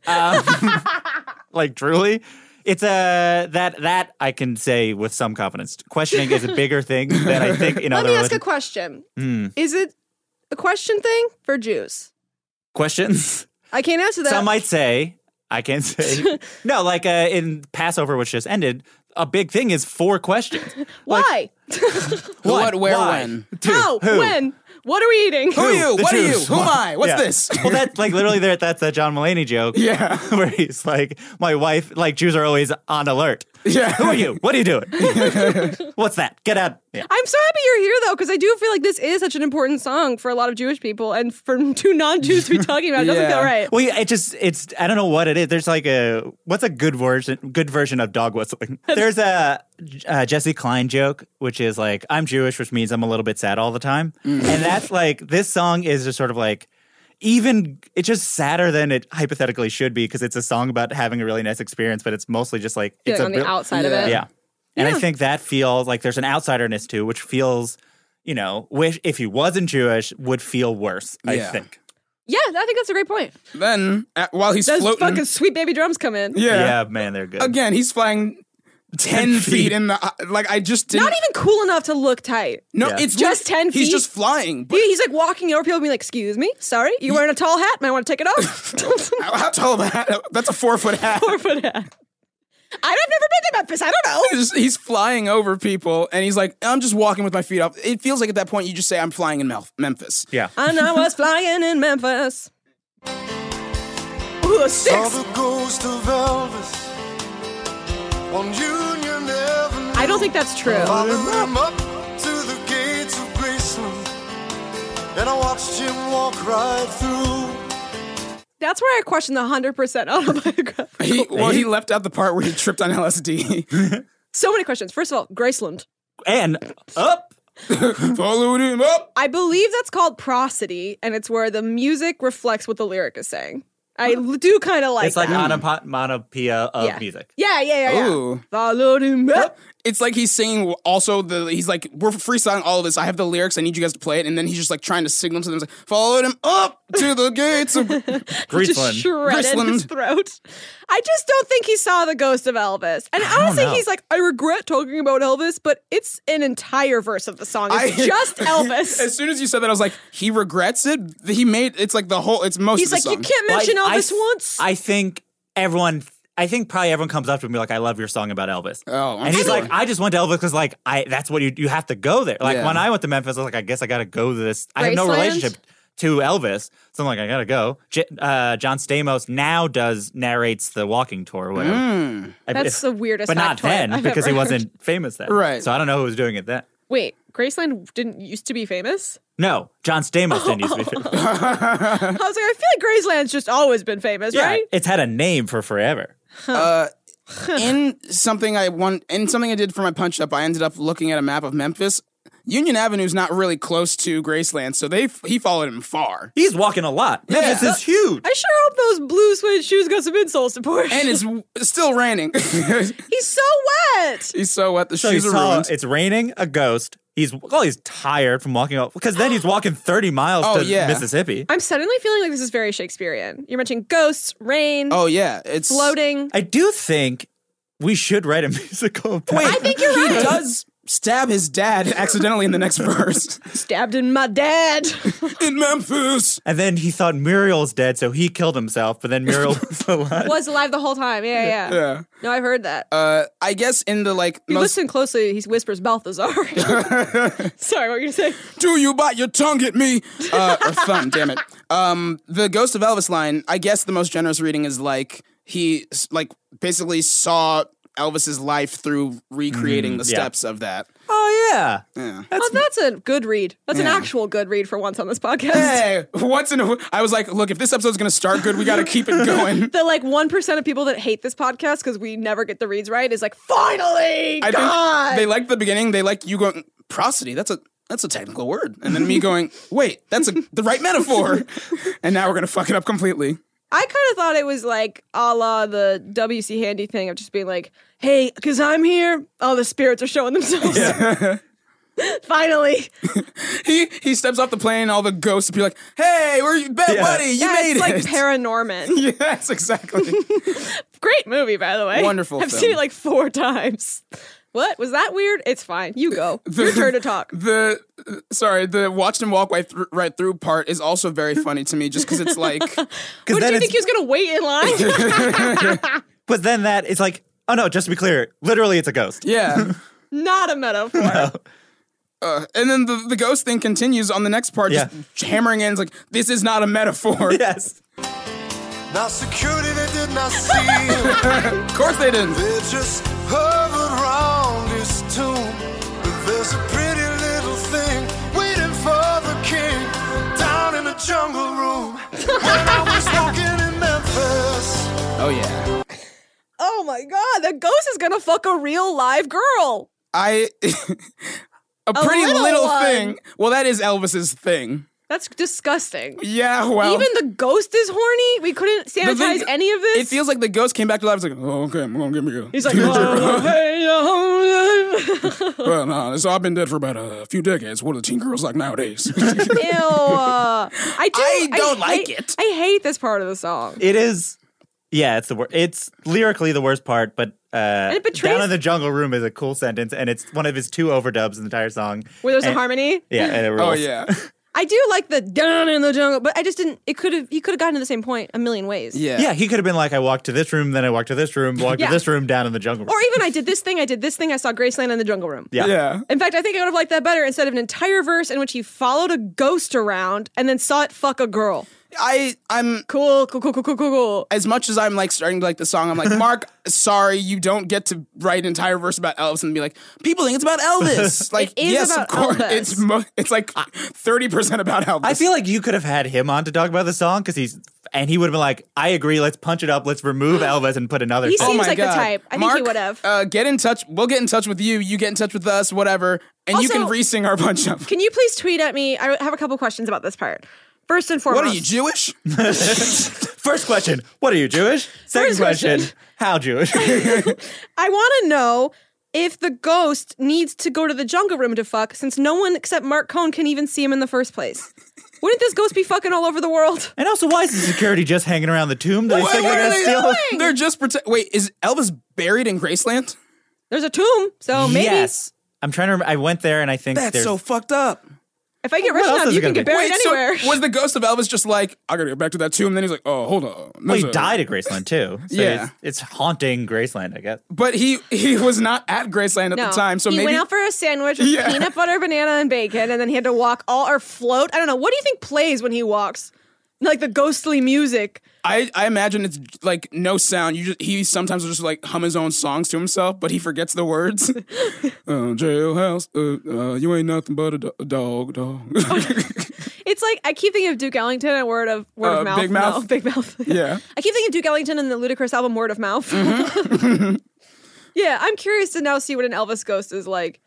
Like truly, it's that I can say with some confidence. Questioning is a bigger thing than I think in Let other me ask a religions. question. Is it a question thing for Jews? Questions. I can't answer that. Some might say. I can't say. No, like in Passover, which just ended, a big thing is 4 questions. Why? What, where, Why? when? 2, How? who? When? What are we eating? Who are you? The What are you? Jews. Who am I? What's Yeah. this? Well, that's like literally that's that John Mulaney joke. Yeah. Where he's like, my wife, like Jews are always on alert. Yeah. Who are you? What are you doing? What's that? Get out. Yeah. I'm so happy you're here, though, because I do feel like this is such an important song for a lot of Jewish people, and for 2 non-Jews to be talking about it doesn't Yeah. feel right. Well, it's I don't know what it is. There's like what's a good version of dog whistling? There's a Jesse Klein joke, which is like, I'm Jewish, which means I'm a little bit sad all the time. And that's like, this song is just sort of like, it's just sadder than it hypothetically should be because it's a song about having a really nice experience, but it's mostly just like, Feeling it's on the outside of it. Yeah. And Yeah. I think that feels like there's an outsiderness too, which feels, wish if he wasn't Jewish would feel worse, I Yeah. think. Yeah, I think that's a great point. Then, while he's Those floating, fucking sweet baby drums come in. yeah. Man, they're good. Again, he's flying 10 feet in the like. I just didn't. Not even cool enough to look tight. No, Yeah. it's Just 10 He's feet? just flying. But He's like walking over people and being like, excuse me, sorry, you wearing a tall hat? Might want to take it off. how tall that? That's a 4-foot hat. 4-foot hat. I've never been to Memphis. I don't know. He's flying over people, and he's like, I'm just walking with my feet up. It feels like at that point you just say, I'm flying in Memphis. Yeah. And I was flying in Memphis. Ooh, those Saw sticks. the ghost of Elvis on Union Avenue. I don't think that's true. Followed him up to the gates of Graceland, and I watched him walk right through. That's where I question the 100% autobiographical. He left out the part where he tripped on LSD. So many questions. First of all, Graceland. And up. Followed him up. I believe that's called prosody, and it's where the music reflects what the lyric is saying. I do kind of like It's like that. onomatopoeia of music. Yeah. Ooh. Followed him up. it's like he's singing also he's like, we're freestyling all of this. I have the lyrics. I need you guys to play it. And then he's just like trying to signal to them, like, followed him up to the gates of Graceland. Just shredded his throat. I just don't think he saw the ghost of Elvis. And honestly, he's like, I regret talking about Elvis, but it's an entire verse of the song. It's just Elvis. As soon as you said that, I was like, he regrets it. It's like the whole, it's most he's of the song. He's like, you can't mention Elvis once. I think probably everyone comes up to me like, I love your song about Elvis. Oh, and he's like, I just went to Elvis because like that's what you have to go there. Like when I went to Memphis, I was like, I guess I got to go to this. I have no relationship to Elvis, so I'm like, I gotta go. John Stamos now narrates the walking tour or whatever. That's the weirdest. But not then I've because he ever wasn't famous then. Right. So I don't know who was doing it then. Wait, Graceland didn't used to be famous? No, John Stamos didn't used to be famous. I was like, I feel like Graceland's just always been famous, right? It's had a name for forever. In something I did for my punch up, I ended up looking at a map of Memphis. Union Avenue's not really close to Graceland, so he followed him far. He's walking a lot. Memphis is huge. I sure hope those blue suede shoes got some insole support. And it's still raining. He's so wet. He's so wet. The shoes are ruined. It's raining, a ghost. He's tired from walking up because then he's walking 30 miles to Mississippi. I'm suddenly feeling like this is very Shakespearean. You're mentioning ghosts, rain. Oh yeah, it's floating. I do think we should write a musical. Wait, I think you're right. He does stab his dad accidentally in the next verse. Stabbed in my dad. In Memphis. And then he thought Muriel's dead, so he killed himself, but then Muriel was alive. Was alive the whole time. Yeah. No, I've heard that. I guess in the if you listen closely, he whispers Balthazar. Sorry, what were you going to say? Do you bite your tongue at me? Or thumb, damn it. The Ghost of Elvis line, I guess the most generous reading is like, he like basically saw Elvis's life through recreating the steps of that. Oh, yeah. That's a good read. That's an actual good read for once on this podcast. Hey, I was like, look, if this episode's going to start good, we got to keep it going. The 1% of people that hate this podcast because we never get the reads right is like, finally, I think they like the beginning. They like you going, prosody, that's a technical word. And then me going, wait, that's the right metaphor. And now we're going to fuck it up completely. I kind of thought it was like a la the W.C. Handy thing of just being like, hey, because I'm here, all the spirits are showing themselves. Yeah. Finally. He steps off the plane, all the ghosts be like, hey, buddy, you made it. It's like Paranorman. Yes, exactly. Great movie, by the way. Wonderful I've film. seen it 4 times. What? Was that weird? It's fine. You go. Your turn to talk. The watched him walk right through part is also very funny to me just because it's like... What, do you think he was going to wait in line? But then it's like, oh no, just to be clear, literally it's a ghost. Yeah. Not a metaphor. No. And then the ghost thing continues on the next part, just hammering in. It's like, this is not a metaphor. Yes. Now security, they did not see him. Of course they didn't. They just hovered round his tomb. But there's a pretty little thing waiting for the king down in the jungle room. When I was walking in Memphis. Oh yeah. Oh my god, the ghost is gonna fuck a real live girl. A pretty little one. thing. Well, that is Elvis's thing. That's disgusting. Yeah, well. Even the ghost is horny? We couldn't sanitize any of this? It feels like the ghost came back to life. It's like, oh, okay, I'm going to give me a... He's like, oh, hey, well, no, so I've been dead for about a few decades. What are the teen girls like nowadays? Ew. I don't like it. I hate this part of the song. It is... Yeah, it's the worst. It's lyrically the worst part, but it betrays- Down in the Jungle Room is a cool sentence, and it's one of his 2 overdubs in the entire song. Where there's a harmony? Yeah, and it rolls. Oh, yeah. I do like the down in the jungle, but I just didn't. He could have gotten to the same point a million ways. Yeah, he could have been like, I walked to this room, then I walked to this room, walked to this room, down in the jungle room. Or even I did this thing, I saw Graceland in the jungle room. Yeah. In fact, I think I would have liked that better instead of an entire verse in which he followed a ghost around and then saw it fuck a girl. I'm cool. As much as I'm starting to like the song, I'm like, Mark, sorry, you don't get to write an entire verse about Elvis and be like, people think it's about Elvis. It is yes, about of course, Elvis. It's like 30% about Elvis. I feel like you could have had him on to talk about the song because he would have been like, I agree, let's punch it up, let's remove Elvis and put another. He thing. seems like the type. I Mark, think he would have. Get in touch. We'll get in touch with you. You get in touch with us. Whatever, and also, you can re-sing our punch up. Can you please tweet at me? I have a couple questions about this part. First and foremost. What are you, Jewish? First question, what are you, Jewish? Second question, how Jewish? I want to know if the ghost needs to go to the jungle room to fuck, since no one except Mark Cohn can even see him in the first place? Wouldn't this ghost be fucking all over the world? And also, why is the security just hanging around the tomb? What are they doing? They're just Wait, is Elvis buried in Graceland? There's a tomb, so maybe. Yes. I'm trying to remember. I went there and I think that's so fucked up. If I get rich enough, you can get buried anywhere. So was the ghost of Elvis just like, I gotta get back to that tomb? And then he's like, oh, hold on. Well, he died at Graceland too. So yeah. It's haunting Graceland, I guess. But he was not at Graceland at the time. So he maybe went out for a sandwich with peanut butter, banana, and bacon, and then he had to walk or float. I don't know. What do you think plays when he walks? Like the ghostly music. I imagine it's like no sound. He sometimes will just like hum his own songs to himself, but he forgets the words. Jailhouse, you ain't nothing but a dog. It's like I keep thinking of Duke Ellington and Word of Mouth. Big Mouth. No, Big Mouth. Yeah. I keep thinking of Duke Ellington and the Ludacris album Word of Mouth. Mm-hmm. Yeah, I'm curious to now see what an Elvis ghost is like.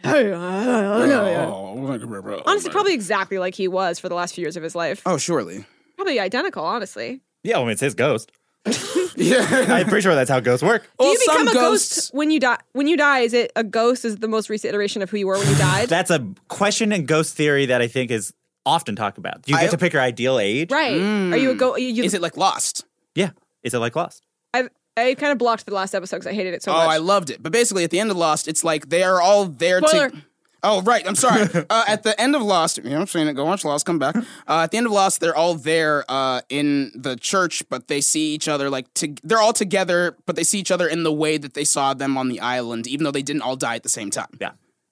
Honestly, probably exactly like he was for the last few years of his life. Oh, surely. Probably identical, honestly. Yeah, I mean, it's his ghost. Yeah. I'm pretty sure that's how ghosts work. Do you become a ghost when you die? When you die, is it a ghost is the most recent iteration of who you were when you died? That's a question in ghost theory that I think is often talked about. You get to pick your ideal age. Right. Are you a ghost? Is it like Lost? Yeah. Is it like Lost? I kind of blocked the last episode because I hated it so much. Oh, I loved it. But basically, at the end of Lost, it's like they are all there Spoiler. Oh, right. I'm sorry. At the end of Lost, I'm saying it. Go watch Lost. Come back. At the end of Lost, they're all there in the church, but they see each other they're all together, but they see each other in the way that they saw them on the island, even though they didn't all die at the same time. Yeah.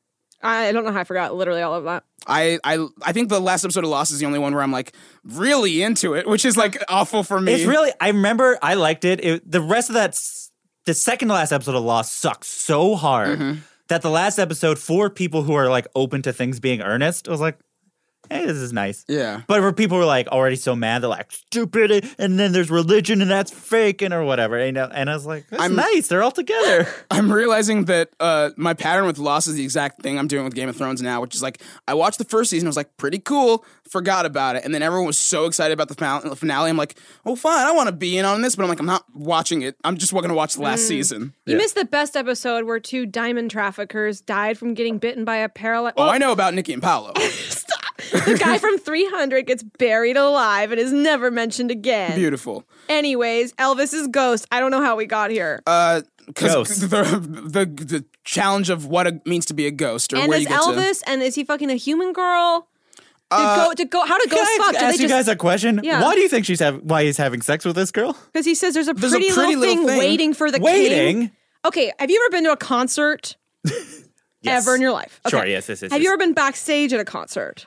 I don't know how I forgot literally all of that. I think the last episode of Lost is the only one where I'm like really into it, which is like awful for me. It's really. I remember I liked it. The rest of the second to last episode of Lost sucks so hard. That the last episode, for people who are like open to things being earnest, was like, hey, this is nice. Yeah. But for people who are like already so mad, they're like, stupid, and then there's religion and that's fake and or whatever. You know? And I was like, that's nice. They're all together. I'm realizing that my pattern with Lost is the exact thing I'm doing with Game of Thrones now, which is like, I watched the first season, I was like, pretty cool, forgot about it. And then everyone was so excited about the finale. I'm like, oh, fine, I want to be in on this, but I'm like, I'm not watching it. I'm just going to watch the last season. You missed the best episode where 2 diamond traffickers died from getting bitten by a paralyzed... Oh, I know about Nikki and Paolo. Stop! The guy from 300 gets buried alive and is never mentioned again. Beautiful. Anyways, Elvis's ghost. I don't know how we got here. Because the challenge of what it means to be a ghost, or and where is you get Elvis, and is he fucking a human girl? How do ghosts fuck? Ask you guys a question. Yeah. Why do you think why he's having sex with this girl? Because he says there's a pretty little thing waiting for the king. Okay, have you ever been to a concert? Yes. Ever in your life? Okay. Sure, yes. Have you ever been backstage at a concert?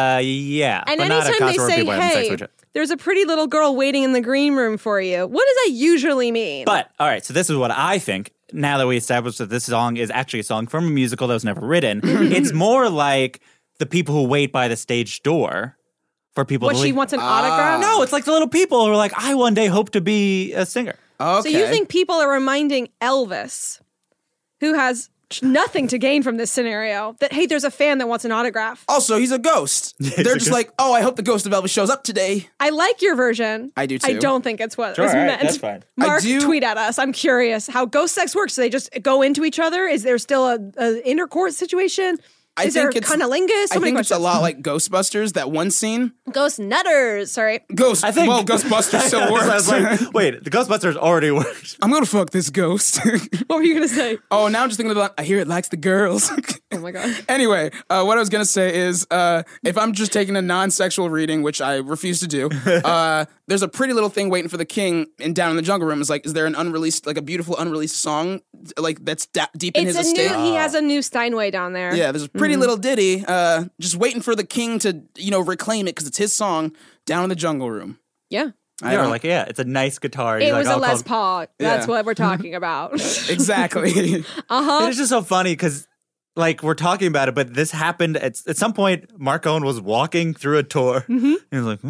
Yeah. And but not a anytime concert they where say, people are having sex hey, with it. there's a pretty little girl waiting in the green room for you, what does that usually mean? But, all right, so this is what I think. Now that we established that this song is actually a song from a musical that was never written, it's more like the people who wait by the stage door for people to she wants an autograph? No, it's like the little people who are like, I one day hope to be a singer. Okay. So you think people are reminding Elvis, who has nothing to gain from this scenario, that, hey, there's a fan that wants an autograph. Also, he's a ghost. They're just like, oh, I hope the ghost of Elvis shows up today. I like your version. I do too. I don't think it's what Sure, was all right, meant. that's fine. Mark, tweet at us. I'm curious how ghost sex works. Do they just go into each other? Is there still a intercourse situation? Is there cunnilingus? I think it's a lot like Ghostbusters, that one scene. Ghost nutters, sorry. Ghostbusters still works. I was like, wait, the Ghostbusters already works. I'm gonna fuck this ghost. What were you gonna say? Oh, now I'm just thinking about, I hear it likes the girls. Oh my God. Anyway, what I was gonna say is, if I'm just taking a non-sexual reading, which I refuse to do, there's a pretty little thing waiting for the king and down in the jungle room. Is like, is there an unreleased, like a beautiful unreleased song, like that's deep in his estate? He has a new Steinway down there. Yeah, there's a pretty little ditty, just waiting for the king to, reclaim it because it's his song down in the jungle room. Yeah. It's a nice guitar. It was a Les Paul. That's what we're talking about. Exactly. It's just so funny because, like, we're talking about it, but this happened at some point. Mark Owen was walking through a tour. Mm-hmm. He was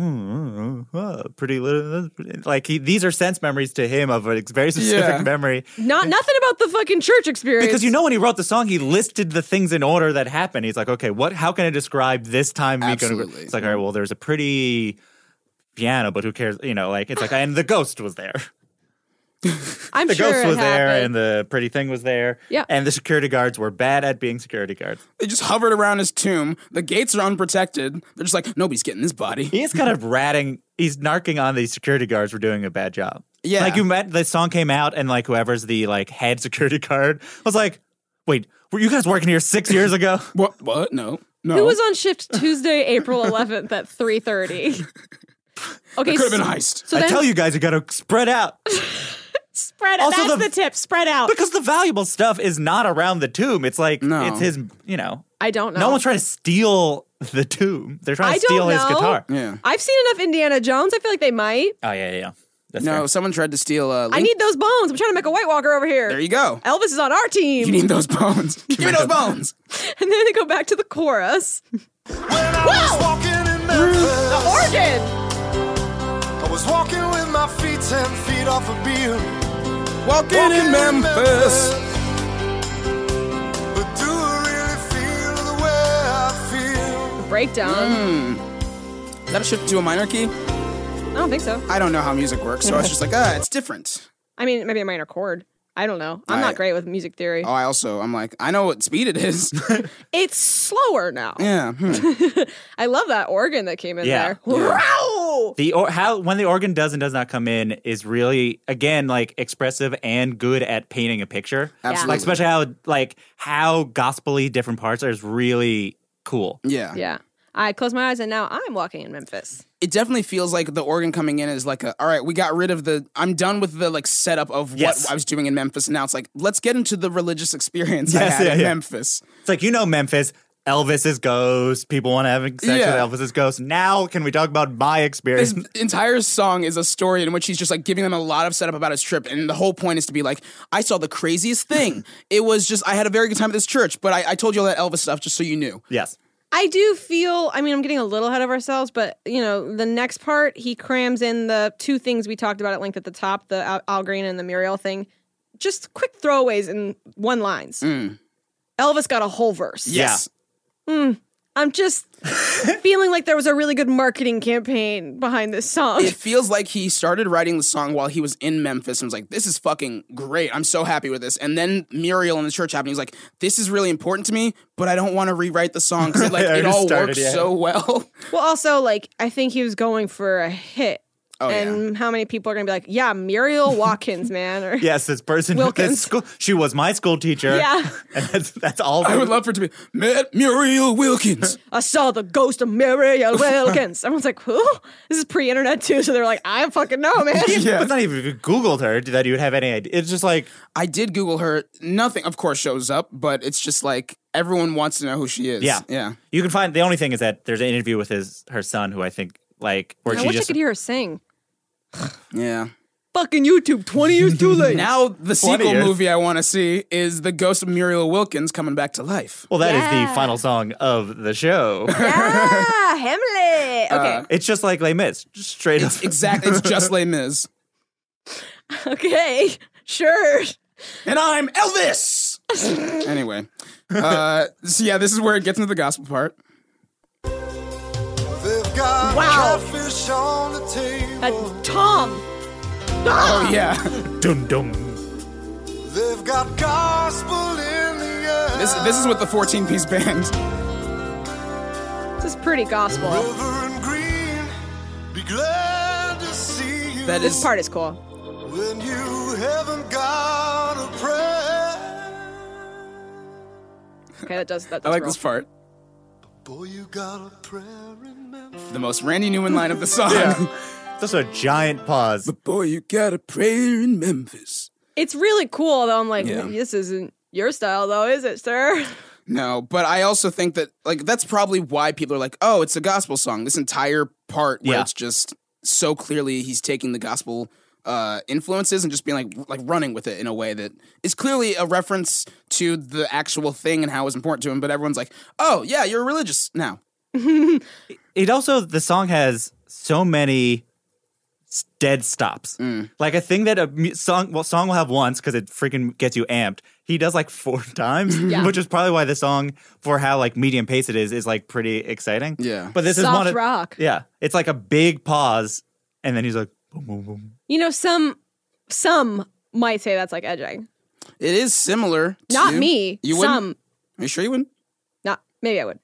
like, pretty little. Like, these are sense memories to him of a very specific memory. Nothing about the fucking church experience. Because when he wrote the song, he listed the things in order that happened. He's like, okay, how can I describe this time? Absolutely. It's like, all right, well, there's a pretty piano, but who cares? It's like, and the ghost was there. I'm The sure ghost it was there happened. and the pretty thing was there. Yeah. And the security guards were bad at being security guards. They just hovered around his tomb. The gates are unprotected. They're just like, nobody's getting this body. He's kind of he's narking on these security guards for doing a bad job. Yeah. Like the song came out and like whoever's the like head security guard was like, wait, were you guys working here 6 years ago? What? No. Who was on shift Tuesday, April 11th at 3:30? Okay, It could have been a heist. So I then tell you guys, you got to spread out. spread out. Also That's the- the tip. Spread out. Because the valuable stuff is not around the tomb. It's like, No. it's his, you know. I don't know. No one's trying to steal the tomb. They're trying I to steal don't his know. guitar. Yeah. I've seen enough Indiana Jones. I feel like they might. Oh, yeah. That's No, fair. someone tried to steal I need those bones. I'm trying to make a White Walker over here. There you go. Elvis is on our team. You need those bones. Give me those bones. And then they go back to the chorus. When I was walking in Memphis, The organ. I was walking with my feet 10 feet off a beam. Walking in Memphis. But do I really feel the way I feel? Breakdown. Is that a shift to a minor key? I don't think so. I don't know how music works, so I was just like, it's different. I mean, maybe a minor chord. I don't know. I'm I- not great with music theory. I'm like, I know what speed it is. It's slower now. Yeah. I love that organ that came in Yeah. there. Wow! When the organ does and does not come in is really, again, like expressive and good at painting a picture. Absolutely. Like especially how gospel-y different parts are is really cool. Yeah. Yeah. I closed my eyes and now I'm walking in Memphis. It definitely feels like the organ coming in is like all right, we got rid of I'm done with the like setup of Yes. what I was doing in Memphis. And now it's like, let's get into the religious experience I Yes, had in yeah. Memphis. It's like, Memphis, Elvis's ghost, people want to have sex Yeah. with Elvis's ghost. Now can we talk about my experience? This entire song is a story in which he's just like giving them a lot of setup about his trip, and the whole point is to be like, I saw the craziest thing. It was just I had a very good time at this church, but I told you all that Elvis stuff just so you knew. Yes. I do feel, I'm getting a little ahead of ourselves, but, the next part, he crams in the two things we talked about at length at the top, the Al Green and the Muriel thing. Just quick throwaways in one lines. Elvis got a whole verse. Yes. I'm just feeling like there was a really good marketing campaign behind this song. It feels like he started writing the song while he was in Memphis and was like, this is fucking great. I'm so happy with this. And then Muriel in the church happened. He's like, this is really important to me, but I don't want to rewrite the song because it all works so well. Well, also, I think he was going for a hit. Oh, and how many people are going to be like, yeah, Muriel Watkins, man. Or, Yes, this person, Wilkins. she was my school teacher. Yeah. And that's all. I would love for it to be, met Muriel Wilkins. I saw the ghost of Muriel Wilkins. Everyone's like, who? This is pre-internet too, so they're like, I don't fucking know, man. Yeah. It's not even if you Googled her that you would have any idea. It's just like, I did Google her. Nothing, of course, shows up, but it's just like everyone wants to know who she is. yeah. Yeah. You can find, the only thing is that there's an interview with her son who I think, where I she wish I just. could hear her sing. Yeah. Fucking YouTube, 20 years too late. Now the 20 sequel years. movie I want to see is The Ghost of Muriel Wilkins coming back to life. Well, that is Yeah. the final song of the show. Ah, Hamlet. Okay. It's just like Les Mis, just straight up. Exactly. It's just Les Mis. Okay. Sure. And I'm Elvis! Anyway. So yeah, this is where it gets into the gospel part. They've got Wow. catfish on the table. Tom. Oh yeah. Dum dum. They've got gospel in the air. This is with the 14-piece band. This is pretty gospel. River and green, be glad to see you. That This is part is cool. When you haven't got a prayer. Okay, that does I like roll. this part. Boy, you got a prayer in Memphis. The most Randy Newman line of the song. Just a giant pause. But boy, you got a prayer in Memphis. It's really cool, though. I'm like, Yeah. this isn't your style, though, is it, sir? No, but I also think that that's probably why people are like, oh, it's a gospel song. This entire part where Yeah. it's just so clearly he's taking the gospel influences and just being like running with it in a way that is clearly a reference to the actual thing and how it was important to him. But everyone's like, oh yeah, you're religious now. It also, the song has so many dead stops. Like a thing that a song will have once because it freaking gets you amped. He does like 4 times, Yeah. which is probably why the song, for how like medium pace it is like pretty exciting. Yeah. But this Soft is one of, rock. Yeah, it's like a big pause, and then he's like, boom, boom, boom. You know, some some might say that's like edging. It is similar. Not me. You some. wouldn't? Are you sure you wouldn't? Not maybe I would.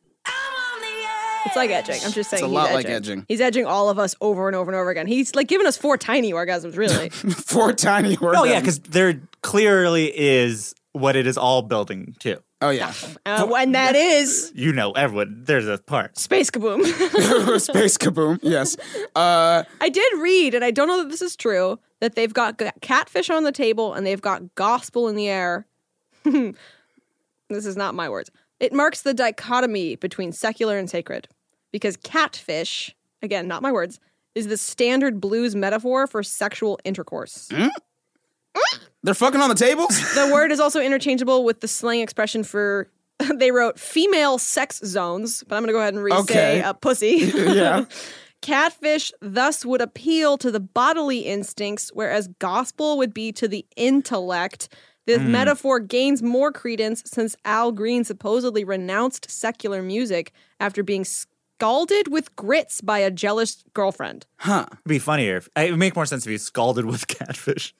It's like edging. I'm just saying It's a he's lot edging. like edging. He's edging all of us over and over and over again. He's like giving us 4 tiny orgasms, really. 4 tiny orgasms. Oh yeah, because there clearly is what it is all building to. Oh yeah. When that is You know, everyone. There's a part. Space Kaboom. Space Kaboom. Yes. I did read, and I don't know that this is true, that they've got catfish on the table and they've got gospel in the air. This is not my words. It marks the dichotomy between secular and sacred. Because catfish, again, not my words, is the standard blues metaphor for sexual intercourse. They're fucking on the tables? The word is also interchangeable with the slang expression for, they wrote female sex zones, but I'm going to go ahead and re-say pussy. Yeah. Catfish thus would appeal to the bodily instincts, whereas gospel would be to the intellect. The metaphor gains more credence since Al Green supposedly renounced secular music after being scalded with grits by a jealous girlfriend. Huh. It'd be funnier. It would make more sense if you scalded with catfish.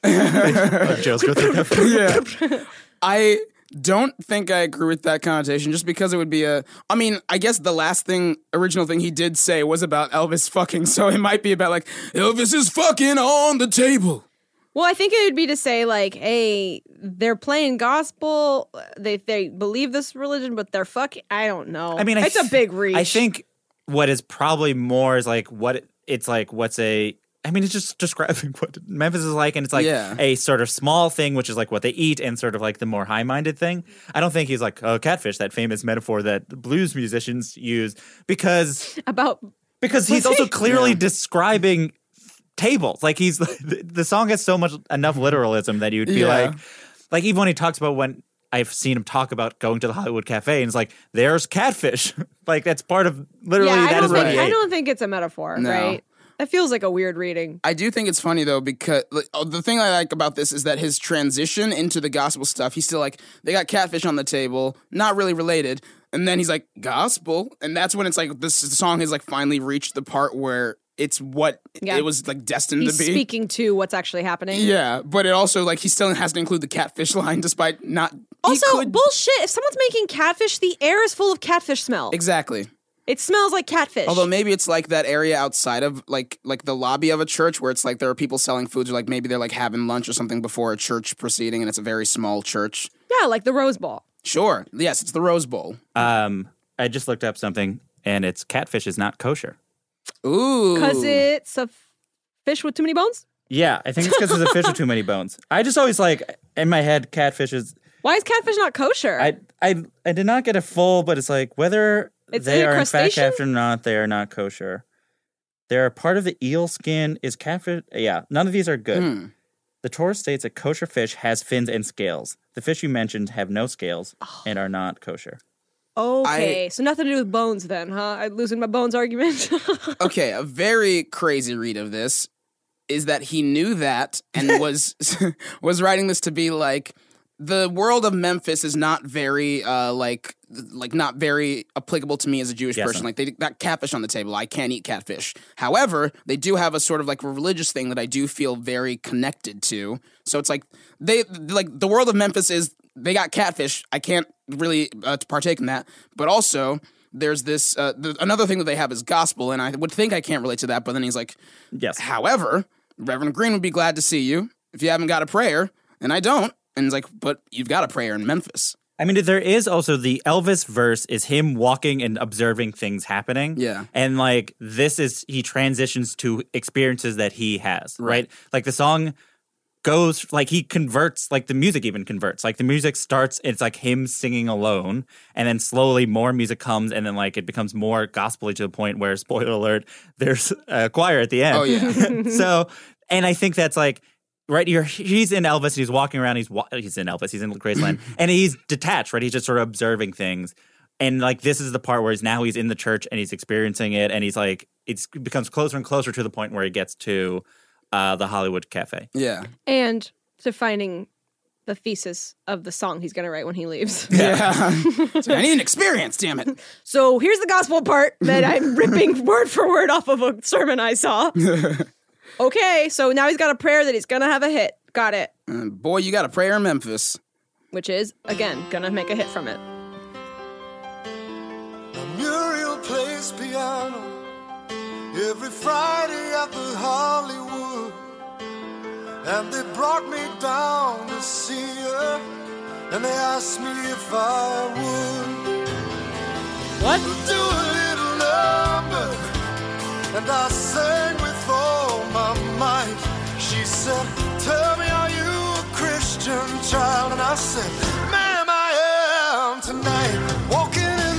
Yeah. I don't think I agree with that connotation just because it would be I guess the original thing he did say was about Elvis fucking, so it might be about like, Elvis is fucking on the table. Well, I think it would be to say, like, hey, they're playing gospel, they believe this religion, but they're fucking, I don't know. I mean, it's a big reach. I think what is probably more is like it's just describing what Memphis is like, and it's like a sort of small thing, which is like what they eat, and sort of like the more high-minded thing. I don't think he's like, catfish, that famous metaphor that blues musicians use, because he's also clearly describing tables. Like the song has enough literalism that you'd be like even when he talks about when I've seen him talk about going to the Hollywood Cafe and it's like, there's catfish. Like that's part of literally that is what he ate. I don't think it's a metaphor, right? That feels like a weird reading. I do think it's funny though, because the thing I like about this is that his transition into the gospel stuff, he's still like, they got catfish on the table, not really related. And then he's like, gospel. And that's when it's like, the song has like finally reached the part where it's what it was like destined to be. He's speaking to what's actually happening. Yeah, but it also like he still has to include the catfish line despite not. Also, bullshit. If someone's making catfish, the air is full of catfish smell. Exactly. It smells like catfish. Although maybe it's like that area outside of like the lobby of a church where it's like there are people selling foods, or like maybe they're like having lunch or something before a church proceeding, and it's a very small church. Yeah, like the Rose Bowl. Sure. Yes, it's the Rose Bowl. I just looked up something, and it's catfish is not kosher. Ooh. Because it's a fish with too many bones? Yeah, I think it's because it's a fish with too many bones. I just always like, in my head, catfish is... Why is catfish not kosher? I did not get a full, but it's like, whether they are in fact catfish or not, they are not kosher. They're a part of the eel skin. Is catfish... Yeah, none of these are good. The Torah states a kosher fish has fins and scales. The fish you mentioned have no scales and are not kosher. Okay, so nothing to do with bones then, huh? I'm losing my bones argument. Okay, a very crazy read of this is that he knew that and was writing this to be like, the world of Memphis is not very not very applicable to me as a Jewish person. Like they got catfish on the table. I can't eat catfish. However, they do have a sort of like a religious thing that I do feel very connected to. So it's like the world of Memphis is, they got catfish. I can't really partake in that. But also, there's this another thing that they have is gospel, and I would think I can't relate to that. But then he's like, yes. However, Reverend Green would be glad to see you if you haven't got a prayer, and I don't. And he's like, but you've got a prayer in Memphis. I mean, there is also the Elvis verse is him walking and observing things happening. Yeah. And like he transitions to experiences that he has, right? Like the song goes, like he converts, like the music even converts. Like the music starts, it's like him singing alone, and then slowly more music comes, and then like it becomes more gospel-y to the point where, spoiler alert, there's a choir at the end. Oh, yeah. So, and I think that's like, right here, he's in Elvis, and he's walking around, he's in Elvis, he's in Graceland, and he's detached, right? He's just sort of observing things. And like this is the part where he's in the church, and he's experiencing it, and he's like, it becomes closer and closer to the point where he gets to the Hollywood Cafe. Yeah. And defining the thesis of the song he's going to write when he leaves. Yeah. So I need an experience, damn it. So here's the gospel part that I'm ripping word for word off of a sermon I saw. Okay, so now he's got a prayer that he's gonna have a hit. Got it. Boy, you got a prayer in Memphis. Which is, again, gonna make a hit from it. Muriel plays piano every Friday at the Hollywood, and they brought me down to see her, and they asked me if I would. What? Do a little number, and I sang with all my might. She said, tell me, are you a Christian child? And I said, ma'am, I am tonight, walking in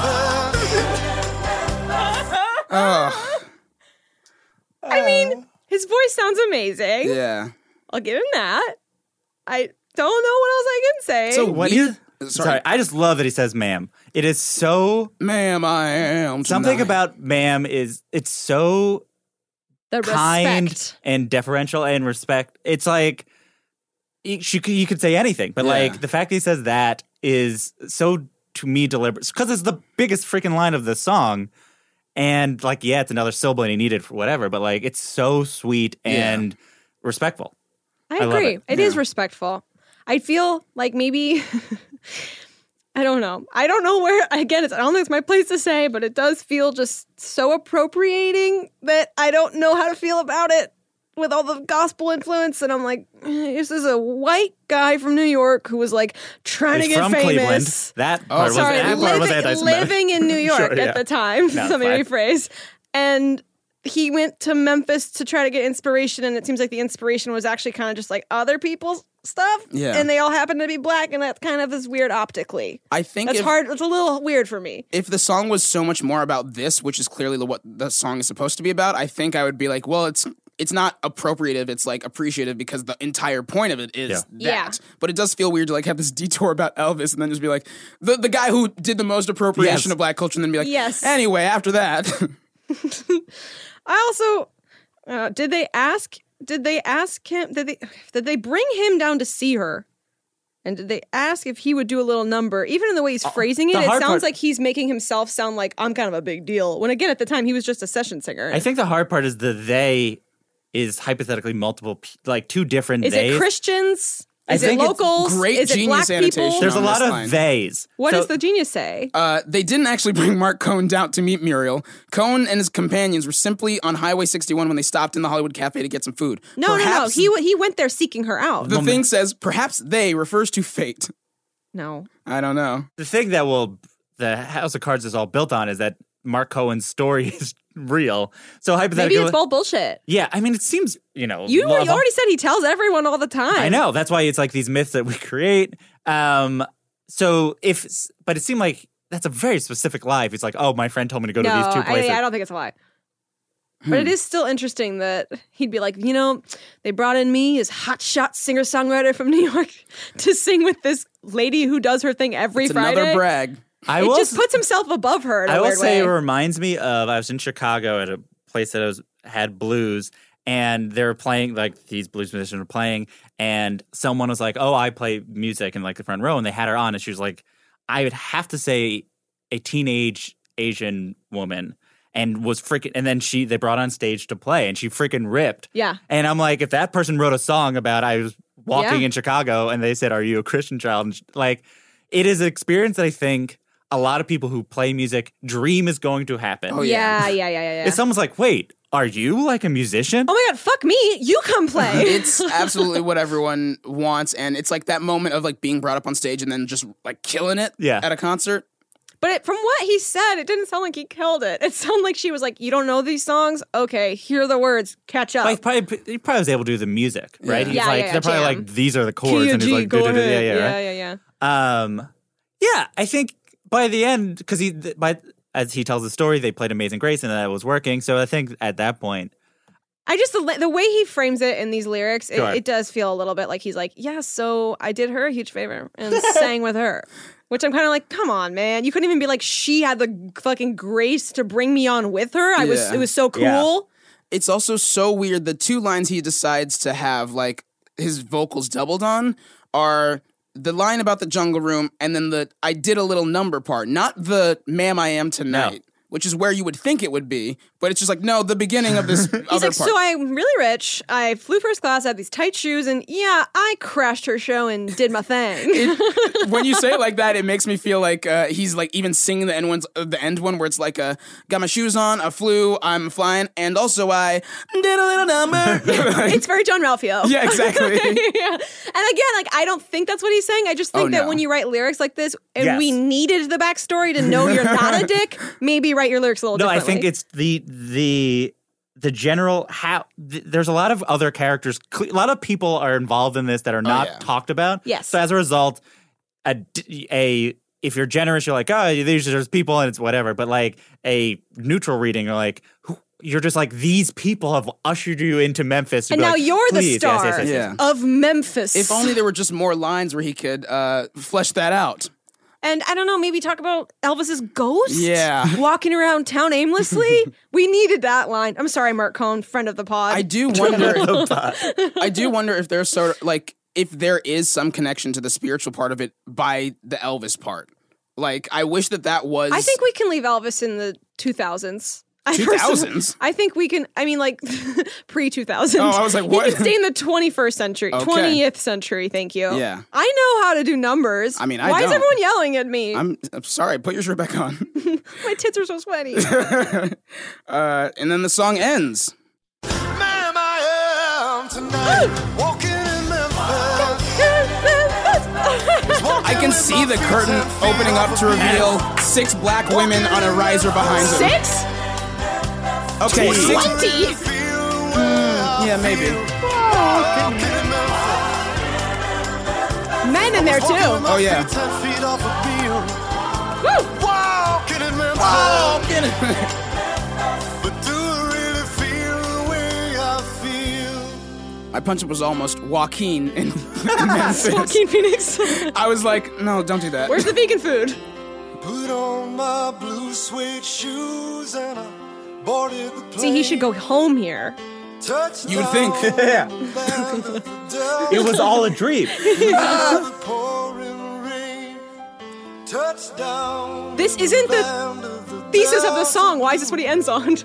Memphis. I mean, his voice sounds amazing. Yeah. I'll give him that. I don't know what else I can say. So weird. Sorry, I just love that he says ma'am. It is so... Ma'am, I am tonight. Something about ma'am is... It's so the kind respect. and deferential and respect. It's like... You could say anything, but like the fact that he says that is so, to me, deliberate. Because it's the biggest freaking line of the song. And like, yeah, it's another syllable and he needed for whatever, but like, it's so sweet and respectful. I agree. It is respectful. I feel like maybe, I don't know. I don't know where, again, I don't think it's my place to say, but it does feel just so appropriating that I don't know how to feel about it with all the gospel influence. And I'm like, this is a white guy from New York who was like trying to get from famous. Cleveland. That part was anti-Semitic. Living in New York Sure, at the time. No, Let me fine. rephrase. And he went to Memphis to try to get inspiration, and it seems like the inspiration was actually kind of just like other people's stuff. Yeah. And they all happen to be black, and that kind of is weird optically. I think That's hard. It's a little weird for me. If the song was so much more about this, which is clearly what the song is supposed to be about, I think I would be like, well, it's not appropriative, it's like appreciative because the entire point of it is that. Yeah. But it does feel weird to like have this detour about Elvis and then just be like, the guy who did the most appropriation of black culture and then be like, Yes. Anyway, after that. I also did they ask him did they bring him down to see her? And did they ask if he would do a little number? Even in the way he's phrasing it, it sounds like he's making himself sound like I'm kind of a big deal. When again, at the time, he was just a session singer. I think the hard part is the they is hypothetically multiple, like two different Is theys. it Christians? I Is it think it's locals? great Is it genius black people? annotation. There's a on lot this of line. theys. What So- does the genius say? They didn't actually bring Mark Cohn down to meet Muriel. Cohn and his companions were simply on Highway 61 when they stopped in the Hollywood Cafe to get some food. No. Perhaps He went there seeking her out. The thing says, perhaps they refers to fate. No. I don't know. The thing that the House of Cards is all built on is that Mark Cohen's story is real. So hypothetically, Maybe it's all bullshit. Yeah, I mean, it seems, You already said he tells everyone all the time. I know. That's why it's like these myths that we create. But it seemed like that's a very specific lie. If it's like, oh, my friend told me to go to these two places. I don't think it's a lie. But it is still interesting that he'd be like, they brought in me as hotshot singer-songwriter from New York to sing with this lady who does her thing every It's Friday. another brag. It just puts himself above her in a I will weird say way. it reminds me of, I was in Chicago at a place that had blues, and they were playing, like these blues musicians were playing, and someone was like, oh, I play music in like the front row, and they had her on, and she was like, I would have to say a teenage Asian woman, and was freaking, and then they brought on stage to play, and she freaking ripped. Yeah. And I'm like, if that person wrote a song about I was walking in Chicago, and they said, are you a Christian child? And like, it is an experience that I think a lot of people who play music dream is going to happen. Oh, Yeah. If someone's like, wait, are you like a musician? Oh my God, fuck me. You come play. It's absolutely what everyone wants, and it's like that moment of like being brought up on stage and then just like killing it at a concert. But from what he said, it didn't sound like he killed it. It sounded like she was like, you don't know these songs? Okay, here are the words. Catch up. Like, he probably was able to do the music, right? He's Yeah, like, yeah, they're probably jam. like, these are the chords, and he's like, go ahead. yeah. I think by the end, because as he tells the story, they played Amazing Grace, and that was working. So I think at that point, I just, the way he frames it in these lyrics, it does feel a little bit like he's like, yeah, so I did her a huge favor and sang with her. Which I'm kind of like, come on, man. You couldn't even be like, she had the fucking grace to bring me on with her. It was so cool. Yeah. It's also so weird. The two lines he decides to have, like, his vocals doubled on are the line about the jungle room and then the I did a little number part. Not the ma'am I am tonight. No. which is where you would think it would be, but it's just like, no, the beginning of this other He's like, part. so I'm really rich. I flew first class. I have these tight shoes, and yeah, I crashed her show and did my thing. When you say it like that, it makes me feel like he's like even singing the end one where it's like, got my shoes on, I flew, I'm flying, and also I did a little number. It's very John Ralphio. Yeah, exactly. Yeah. And again, like, I don't think that's what he's saying. I just think that when you write lyrics like this, and we needed the backstory to know you're not a dick, maybe write your lyrics a little differently. I think it's the general there's a lot of other characters, a lot of people are involved in this that are not talked about. Yes. So as a result, if you're generous, you're like, oh, these are just people and it's whatever. But like a neutral reading, you're like, you're just like, these people have ushered you into Memphis. And now like, you're the star of Memphis. If only there were just more lines where he could flesh that out. And I don't know, maybe talk about Elvis's ghost? Yeah. Walking around town aimlessly? We needed that line. I'm sorry, Mark Cohn, friend of the pod. I do wonder if there's sort of like, if there is some connection to the spiritual part of it by the Elvis part. Like, I wish that was... I think we can leave Elvis in the 2000s. 2000s? I think we can, I mean, like, pre-2000s. Oh, I was like, what? He can stay in the 21st century. Okay. 20th century, thank you. Yeah. I know how to do numbers. I mean, Why don't. is everyone yelling at me? I'm sorry. Put your shirt back on. My tits are so sweaty. And then the song ends. Ma'am, I am tonight, walking in Memphis. I can see the curtain opening up to reveal 6 black women on a riser behind them. 6? Okay, 20? Yeah, maybe. Men in there too. Oh, yeah. 10 feet off a bill. Woo! Walking in Memphis. But do I really feel the way I feel? My punch-up was almost Joaquin in Memphis. Joaquin Phoenix. I was like, no, don't do that. Where's the vegan food? Put on my blue suede shoes and I boarded the plane. See, he should go home here. Touchdown, You would think. land of the Delta. It was all a dream. The pouring rain. Touchdown, This isn't the land of the thesis of the Delta. song. Why is this what he ends on?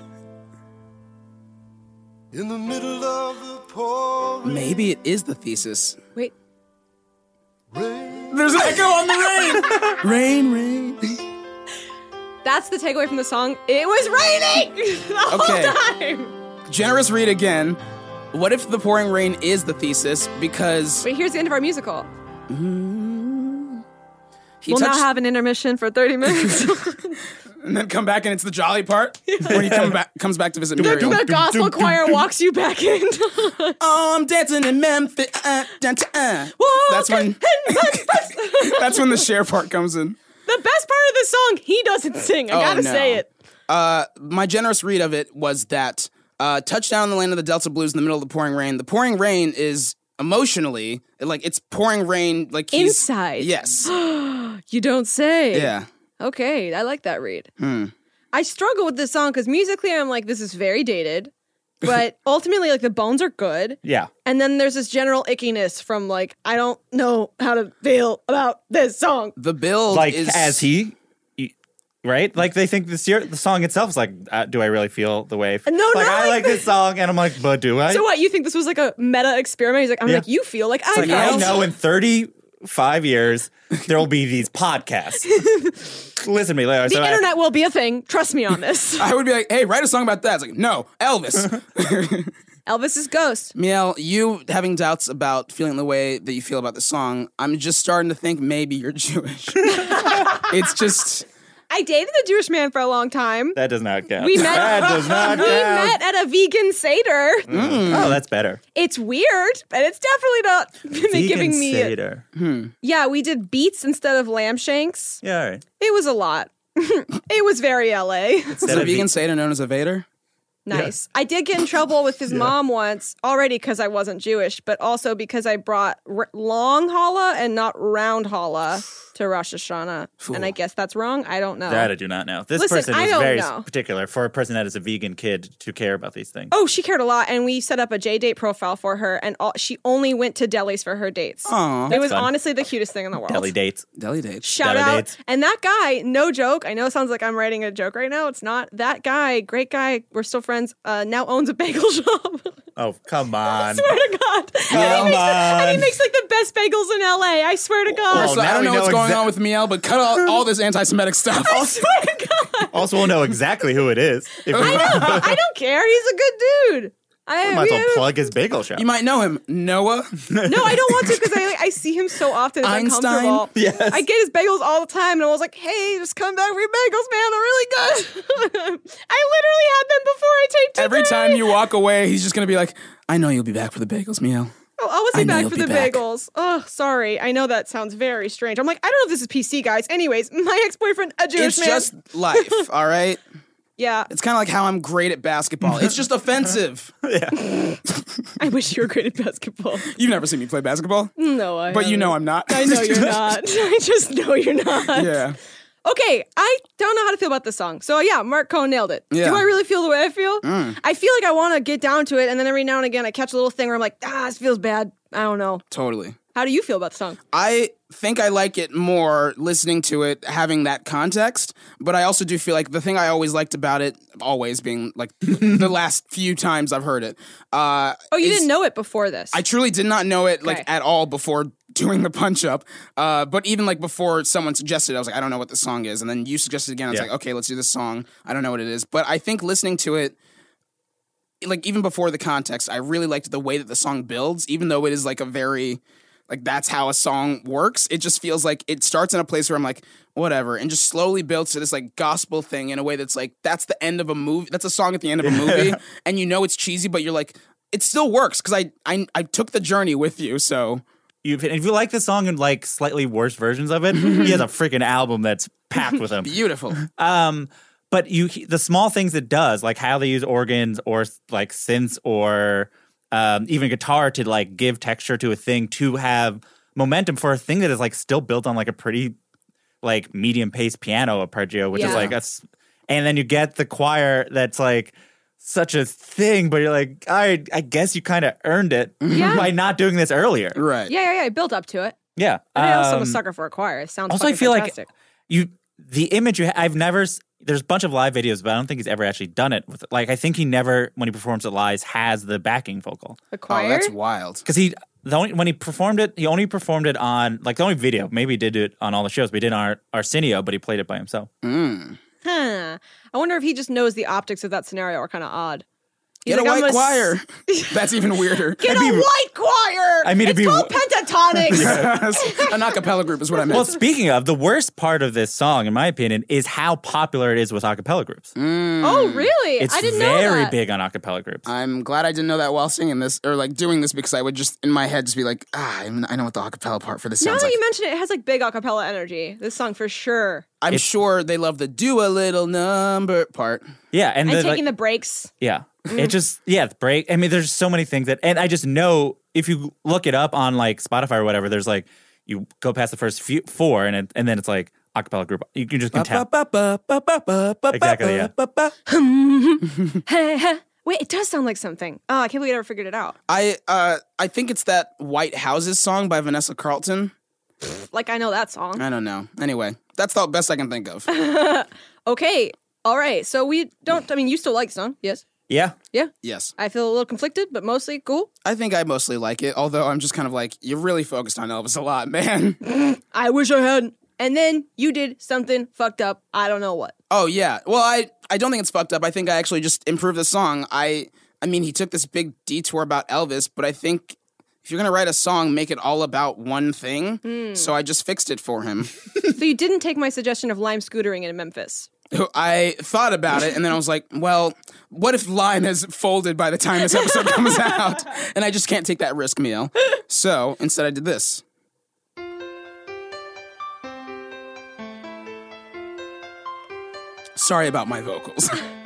In the middle of the pouring Maybe it is the thesis. Wait. rain. There's an echo on the rain. Rain. That's the takeaway from the song. It was raining the whole time. Generous read again. What if the pouring rain is the thesis? Because Wait, here's the end of our musical. he We'll now touched, have an intermission for 30 minutes. and then come back and it's the jolly part when he comes back to visit Muriel. The gospel choir walks you back in. Oh, I'm dancing in Memphis. That's when that's when the share part comes in. The best part of the song, he doesn't sing. I gotta say it. My generous read of it was that touchdown in the land of the Delta Blues in the middle of the pouring rain. The pouring rain is emotionally like it's pouring rain like he's Inside. Yes. You don't say. Yeah. Okay, I like that read. I struggle with this song because musically I'm like, this is very dated. But ultimately, like, the bones are good. Yeah. And then there's this general ickiness from, like, I don't know how to feel about this song. The build Like, is right? Like, they think the song itself is like, do I really feel the way? No, like, no, I like this song, and I'm like, but do I? So what, you think this was like a meta experiment? He's like, I'm Yeah. like, you feel like I It's like, feel. I know in 35 years, there will be these podcasts. Listen to me later. The internet will be a thing. Trust me on this. I would be like, hey, write a song about that. It's like, no, Elvis. Elvis's ghost. Miel, you having doubts about feeling the way that you feel about the song, I'm just starting to think maybe you're Jewish. It's just... I dated a Jewish man for a long time. That does not count. We met. That does not we count. met at a vegan Seder. Oh, that's better. It's weird, but it's definitely not giving me. Seder. Yeah, we did beets instead of lamb shanks. Yeah, all right. It was a lot. It was very LA. Is a vegan Seder known as a Vader? Nice. I did get in trouble with his mom once, already because I wasn't Jewish, but also because I brought long challah and not round challah to Rosh Hashanah. And I guess that's wrong. I don't know. That I do not know. This Listen, person I is don't very know. particular for a person that is a vegan kid to care about these things. Oh, she cared a lot, and we set up a J-Date profile for her, and she only went to delis for her dates. Aw, it was fun. honestly the cutest thing in the world. Deli dates. Deli dates. Shout Deli out. dates. And that guy, no joke, I know it sounds like I'm writing a joke right now. It's not. That guy, great guy, we're still friends, now owns a bagel shop. Oh, come on. I swear to God. And he makes like the best bagels in LA. I swear to God. Also, I now don't we know know what's going on with Miel, but cut out all this anti-Semitic stuff. I swear to God. Also, we'll know exactly who it is. If we I don't care. He's a good dude. might as well plug his bagel shop. You might know him, Noah. No, I don't want to because I see him so often. It's Einstein? uncomfortable. Yes. I get his bagels all the time, and I was like, "Hey, just come back for your bagels, man. They're really good." I literally had them before I taped today. Every time you walk away, he's just going to be like, I know you'll be back for the bagels, Miel. Oh, I was I know back you'll for be the back. bagels. Oh, sorry. I know that sounds very strange. I'm like, I don't know if this is PC, guys. Anyways, my ex-boyfriend, a Jewish It's man. just life, all right? Yeah. It's kind of like how I'm great at basketball. It's just offensive. I wish you were great at basketball. You've never seen me play basketball, No, I but you haven't. know I'm not. I know you're not. I just know you're not. Yeah. Okay, I don't know how to feel about this song. So yeah, Mark Cohn nailed it. Yeah. Do I really feel the way I feel? I feel like I want to get down to it, and then every now and again I catch a little thing where I'm like, this feels bad. I don't know. Totally. How do you feel about the song? I think I like it more listening to it, having that context. But I also do feel like the thing I always liked about it, always being like the last few times I've heard it. Oh, you didn't know it before this. I truly did not know it Okay. like at all before doing the punch up. But even like before someone suggested, I was like, I don't know what this song is. And then you suggested again. I was Yeah. like, okay, let's do this song. I don't know what it is. But I think listening to it, like even before the context, I really liked the way that the song builds, even though it is like a very, like that's how a song works. It just feels like it starts in a place where I'm like, whatever, and just slowly builds to this like gospel thing in a way that's like, that's the end of a movie. That's a song at the end of a movie. And you know it's cheesy, but you're like, it still works because I took the journey with you, so... If you like the song and like slightly worse versions of it, he has a freaking album that's packed with them. Beautiful. But the small things it does, like how they use organs or like synths or even guitar to like give texture to a thing, to have momentum for a thing that is like still built on like a pretty like medium paced piano arpeggio, which is Yeah. like and then you get the choir that's like such a thing, but you're like, I guess you kind of earned it by not doing this earlier. Right. yeah. I built up to it. Yeah. And I also am a sucker for a choir. It sounds Also, I fucking feel fantastic. like the image I've never. There's a bunch of live videos, but I don't think he's ever actually done it with. Like, I think he never, when he performs at live, has the backing vocal The Oh, choir? that's wild. because when he performed it, he only performed it on like the only video. Maybe he did it on all the shows, but he did it on Arsenio, but he played it by himself. Huh. I wonder if he just knows the optics of that scenario are kind of odd. He's Get like, a I'm white gonna choir. That's even weirder. Get a white choir! I mean, it'd it's be- called pentatonics. An acapella group is what I meant. Well, speaking of, the worst part of this song, in my opinion, is how popular it is with acapella groups. Oh, really? It's I didn't know very that. big on acapella groups. I'm glad I didn't know that while singing this or like doing this because I would just in my head just be like, I know what the acapella part for this Now sounds that like. you mention it, it has like big acapella energy. This song for sure. I'm sure they love the do a little number part. Yeah, and And the, taking the breaks. yeah, it just the break. I mean, there's so many things and I just know if you look it up on like Spotify or whatever, there's like you go past the first four and then it's like acapella group. You can just tell. Exactly, yeah. Wait, it does sound like something. Oh, I can't believe I never figured it out. I think it's that White Houses song by Vanessa Carlton. Like, I know that song. I don't know. Anyway, that's the best I can think of. Okay. All right. So we don't, I mean, you still like the song. Yes. Yeah. Yeah. Yes. I feel a little conflicted, but mostly cool. I think I mostly like it, although I'm just kind of like, you're really focused on Elvis a lot, man. I wish I hadn't. And then you did something fucked up. I don't know what. Oh, yeah. Well, I don't think it's fucked up. I think I actually just improved the song. I mean, he took this big detour about Elvis, but I think if you're going to write a song, make it all about one thing. So I just fixed it for him. So you didn't take my suggestion of Lime scootering in Memphis. I thought about it, and then I was like, well, what if Lime has folded by the time this episode comes out? And I just can't take that risk, Miel. So instead I did this. Sorry about my vocals.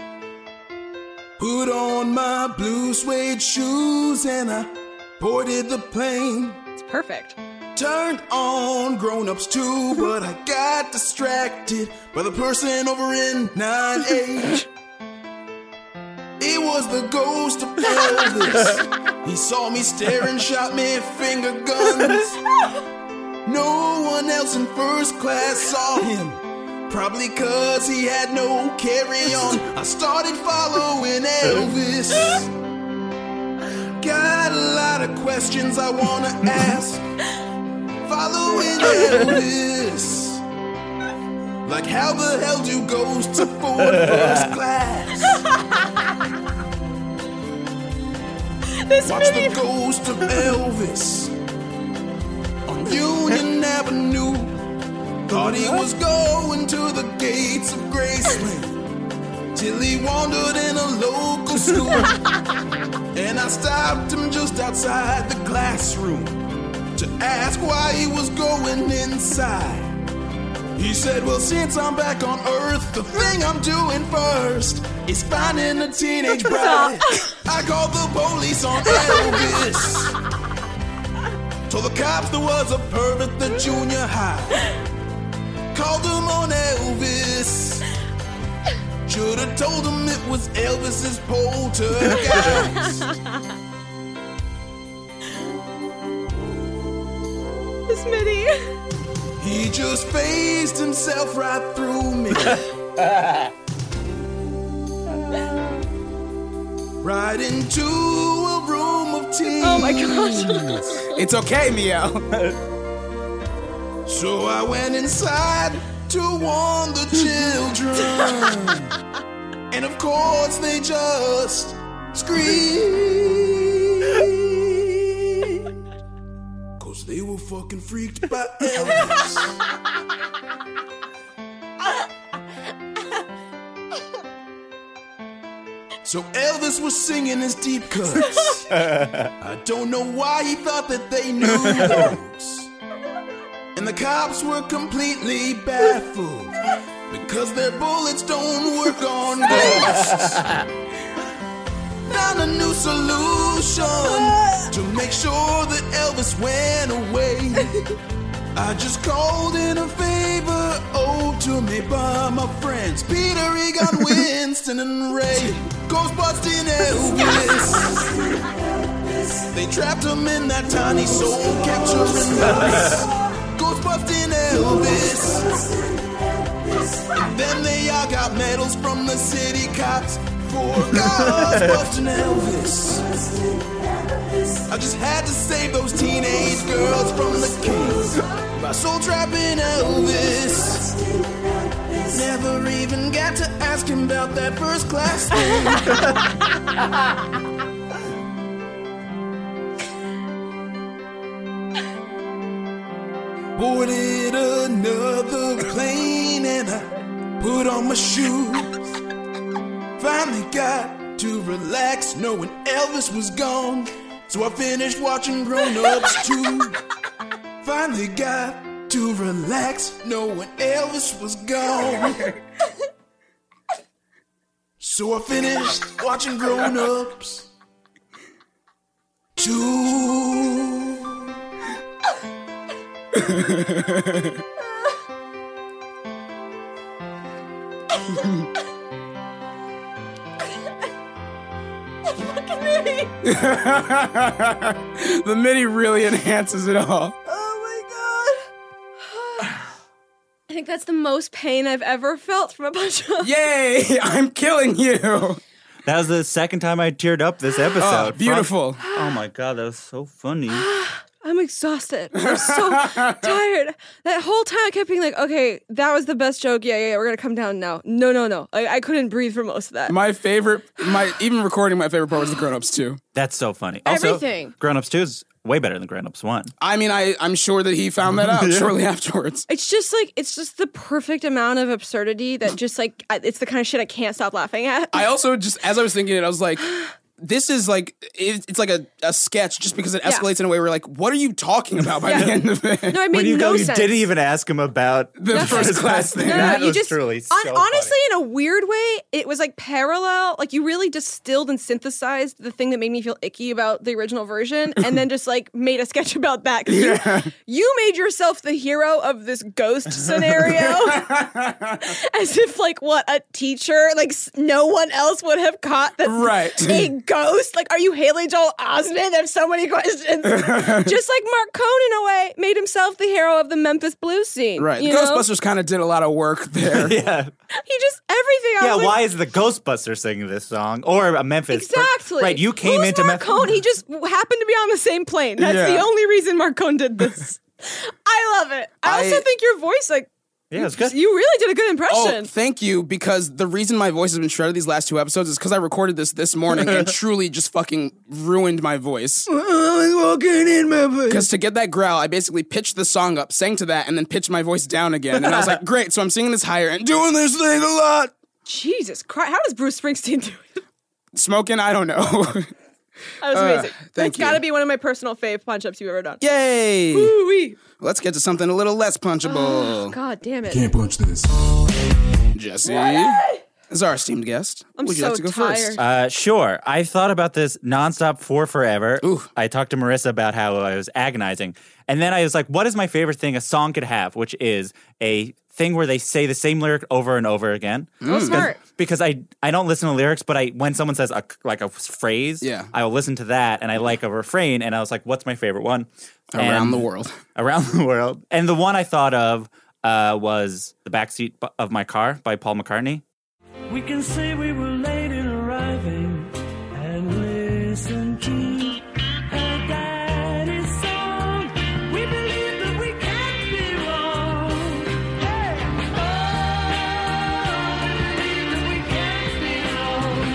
Put on my blue suede shoes and I boarded the plane. It's perfect. Turned on Grown Ups 2, but I got distracted by the person over in 9H. It was the ghost of Elvis. He saw me stare and shot me finger guns. No one else in first class saw him, probably cause he had no carry-on. I started following Elvis. Got a lot of questions I wanna ask. Following Elvis. Like how the hell do ghosts afford first class? Watch the ghost of Elvis on Union Avenue. Thought he was going to the gates of Graceland till he wandered in a local school. And I stopped him just outside the classroom to ask why he was going inside. He said, well, since I'm back on Earth, the thing I'm doing first is finding a teenage bride. I called the police on Elvis. Told the cops there was a pervert at the junior high. Called him on Elvis. Should've told him it was Elvis's poltergeist. Smitty. He just phased himself right through me. Right into a room of teens. Oh my gosh. It's okay, Mio. So I went inside to warn the children. And of course they just screamed. Cause they were fucking freaked by Elvis. So Elvis was singing his deep cuts. I don't know why he thought that they knew those. And the cops were completely baffled because their bullets don't work on ghosts. Found a new solution to make sure that Elvis went away. I just called in a favor owed to me by my friends Peter, Egon, Winston, and Ray. Ghostbusting Elvis. They trapped him in that tiny soul capturing device. Ghostbusting Elvis. And then they all got medals from the city cops for Ghostbusting Elvis. I just had to save those teenage girls from the kings by soul trapping Elvis. Never even got to ask him about that first class thing. Boarded another plane and I put on my shoes. Finally got to relax knowing Elvis was gone. So I finished watching Grown Ups 2. Finally got to relax knowing Elvis was gone. So I finished watching Grown Ups 2. The MIDI really enhances it all. Oh my god. I think that's the most pain I've ever felt from a bunch of... Yay! I'm killing you! That was the second time I teared up this episode. Oh, beautiful. Oh my god, that was so funny. I'm exhausted. I'm so tired. That whole time I kept being like, okay, that was the best joke. Yeah, we're going to come down now. No. I couldn't breathe for most of that. Even recording my favorite part was the Grown Ups 2. That's so funny. Also, Everything. Grown Ups 2 is way better than Grown Ups 1. I mean, I'm sure that he found that out shortly afterwards. It's just the perfect amount of absurdity that just like, it's the kind of shit I can't stop laughing at. I also just, as I was thinking it, I was like, this is like it's like a sketch just because it escalates in a way where like, what are you talking about by the end of it? No, I mean, when you no go, sense. you didn't even ask him about the first class thing. That you was just truly so honestly, funny. in a weird way, it was like parallel. Like you really distilled and synthesized the thing that made me feel icky about the original version, and then just like made a sketch about that. You made yourself the hero of this ghost scenario, as if like what a teacher, like no one else would have caught that a ghost. Like, are you Haley Joel Osment? I have so many questions. Just like Mark Cohn, in a way, made himself the hero of the Memphis blues scene. Right. You Ghostbusters kind of did a lot of work there. Yeah. He just everything. Yeah, why is the Ghostbusters singing this song? Or a Memphis. Exactly. Right, you came Who's into Mark Memphis. Cohn? He just happened to be on the same plane. That's the only reason Mark Cohn did this. I love it. I also think your voice, like, yeah, it's good. You really did a good impression. Oh, thank you, because the reason my voice has been shredded these last 2 episodes is because I recorded this morning and truly just fucking ruined my voice. Walking in my voice. Because to get that growl, I basically pitched the song up, sang to that, and then pitched my voice down again. And I was like, great, so I'm singing this higher and doing this thing a lot. Jesus Christ. How does Bruce Springsteen do it? Smoking, I don't know. That was amazing. Thank That's got to be one of my personal fave punch-ups you've ever done. Yay! Ooh-wee. Let's get to something a little less punchable. Oh, God damn it. Can't punch this. Jesse is our esteemed guest. I'm Would you so like to go tired. first? Sure. I thought about this nonstop for forever. Ooh. I talked to Marissa about how I was agonizing. And then I was like, what is my favorite thing a song could have, which is a thing where they say the same lyric over and over again. Oh, smart. Because I don't listen to lyrics, but when someone says a phrase, I will listen to that, and I like a refrain, and I was like, what's my favorite one? Around the World. Around the World. And the one I thought of was The Backseat of My Car by Paul McCartney. We can say we were late in arriving and listen to her daddy's song. We believe that we can't be wrong. Hey! Oh, we believe that we can't be wrong.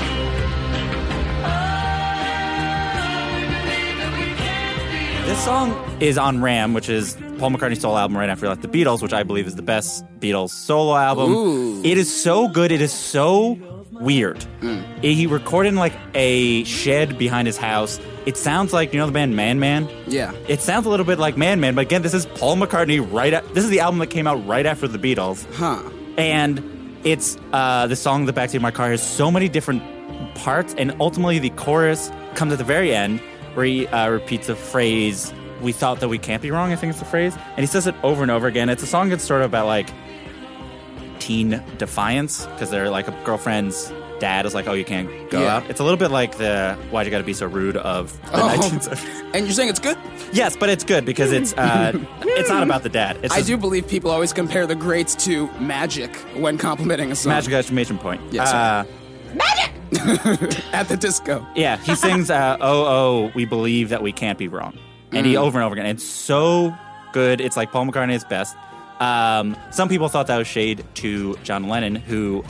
Oh, we believe that we can't be wrong. This song is on Ram, which is Paul McCartney's solo album right after he left the Beatles, which I believe is the best Beatles solo album. Ooh. It is so good. It is so weird. He recorded in like a shed behind his house. It sounds like, you know the band Man Man? Yeah. It sounds a little bit like Man Man, but again, this is Paul McCartney this is the album that came out right after the Beatles. Huh. And it's the song The Backseat of My Car has so many different parts, and ultimately the chorus comes at the very end where he repeats a phrase, "We thought that we can't be wrong," I think it's the phrase. And he says it over and over again. It's a song that's sort of about like teen defiance, because they're like a girlfriend's dad is like, oh, you can't go out. It's a little bit like the Why'd You Gotta Be So Rude of the 1970s. And you're saying it's good? Yes, but it's good because it's not about the dad. It's I do believe people always compare the greats to Magic when complimenting a song. Magic exclamation point. Yes, Magic! At the disco. Yeah, he sings, oh, we believe that we can't be wrong. And he over and over again. It's so good. It's like Paul McCartney is best. Some people thought that was shade to John Lennon, who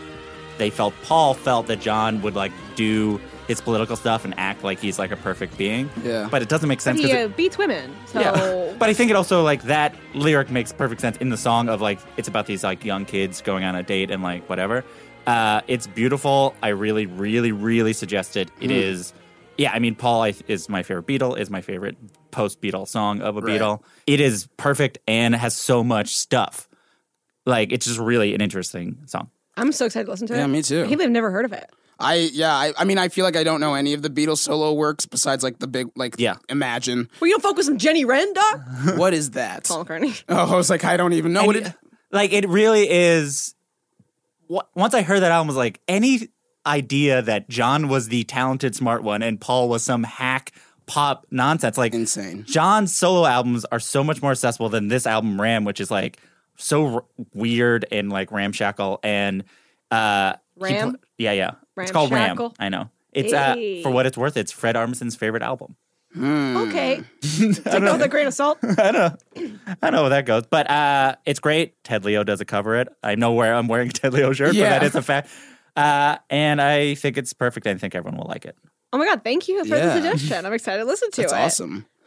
Paul felt that John would like do his political stuff and act like he's like a perfect being. Yeah. But it doesn't make sense. But he beats women. So. Yeah. But I think it also like that lyric makes perfect sense in the song of like, it's about these like young kids going on a date and like whatever. It's beautiful. I really, really, really suggest it. It is. Yeah, I mean, Paul is my favorite Beatle, is my favorite post-Beatle song of a Beatle. It is perfect and has so much stuff. Like, it's just really an interesting song. I'm so excited to listen to it. Yeah, me too. I can't believe I've never heard of it. I mean, I feel like I don't know any of the Beatles solo works besides like the big, like, Imagine. Well, you don't focus on Jenny Wren, dog? What is that? Paul McCartney. Oh, I was like, I don't even know what it is. Like, it really is. Once I heard that album, I was like, any idea that John was the talented, smart one and Paul was some hack pop nonsense. Like, insane. John's solo albums are so much more accessible than this album, Ram, which is like so weird and like ramshackle. And Ram? It's called Ram. I know. It's for what it's worth, it's Fred Armisen's favorite album. Okay. Take that with a grain of salt. I know where that goes. But it's great. Ted Leo does a cover it. I know where I'm wearing a Ted Leo shirt, but that is a fact. And I think it's perfect. I think everyone will like it. Oh my God, thank you for the suggestion. I'm excited to listen to it. That's awesome.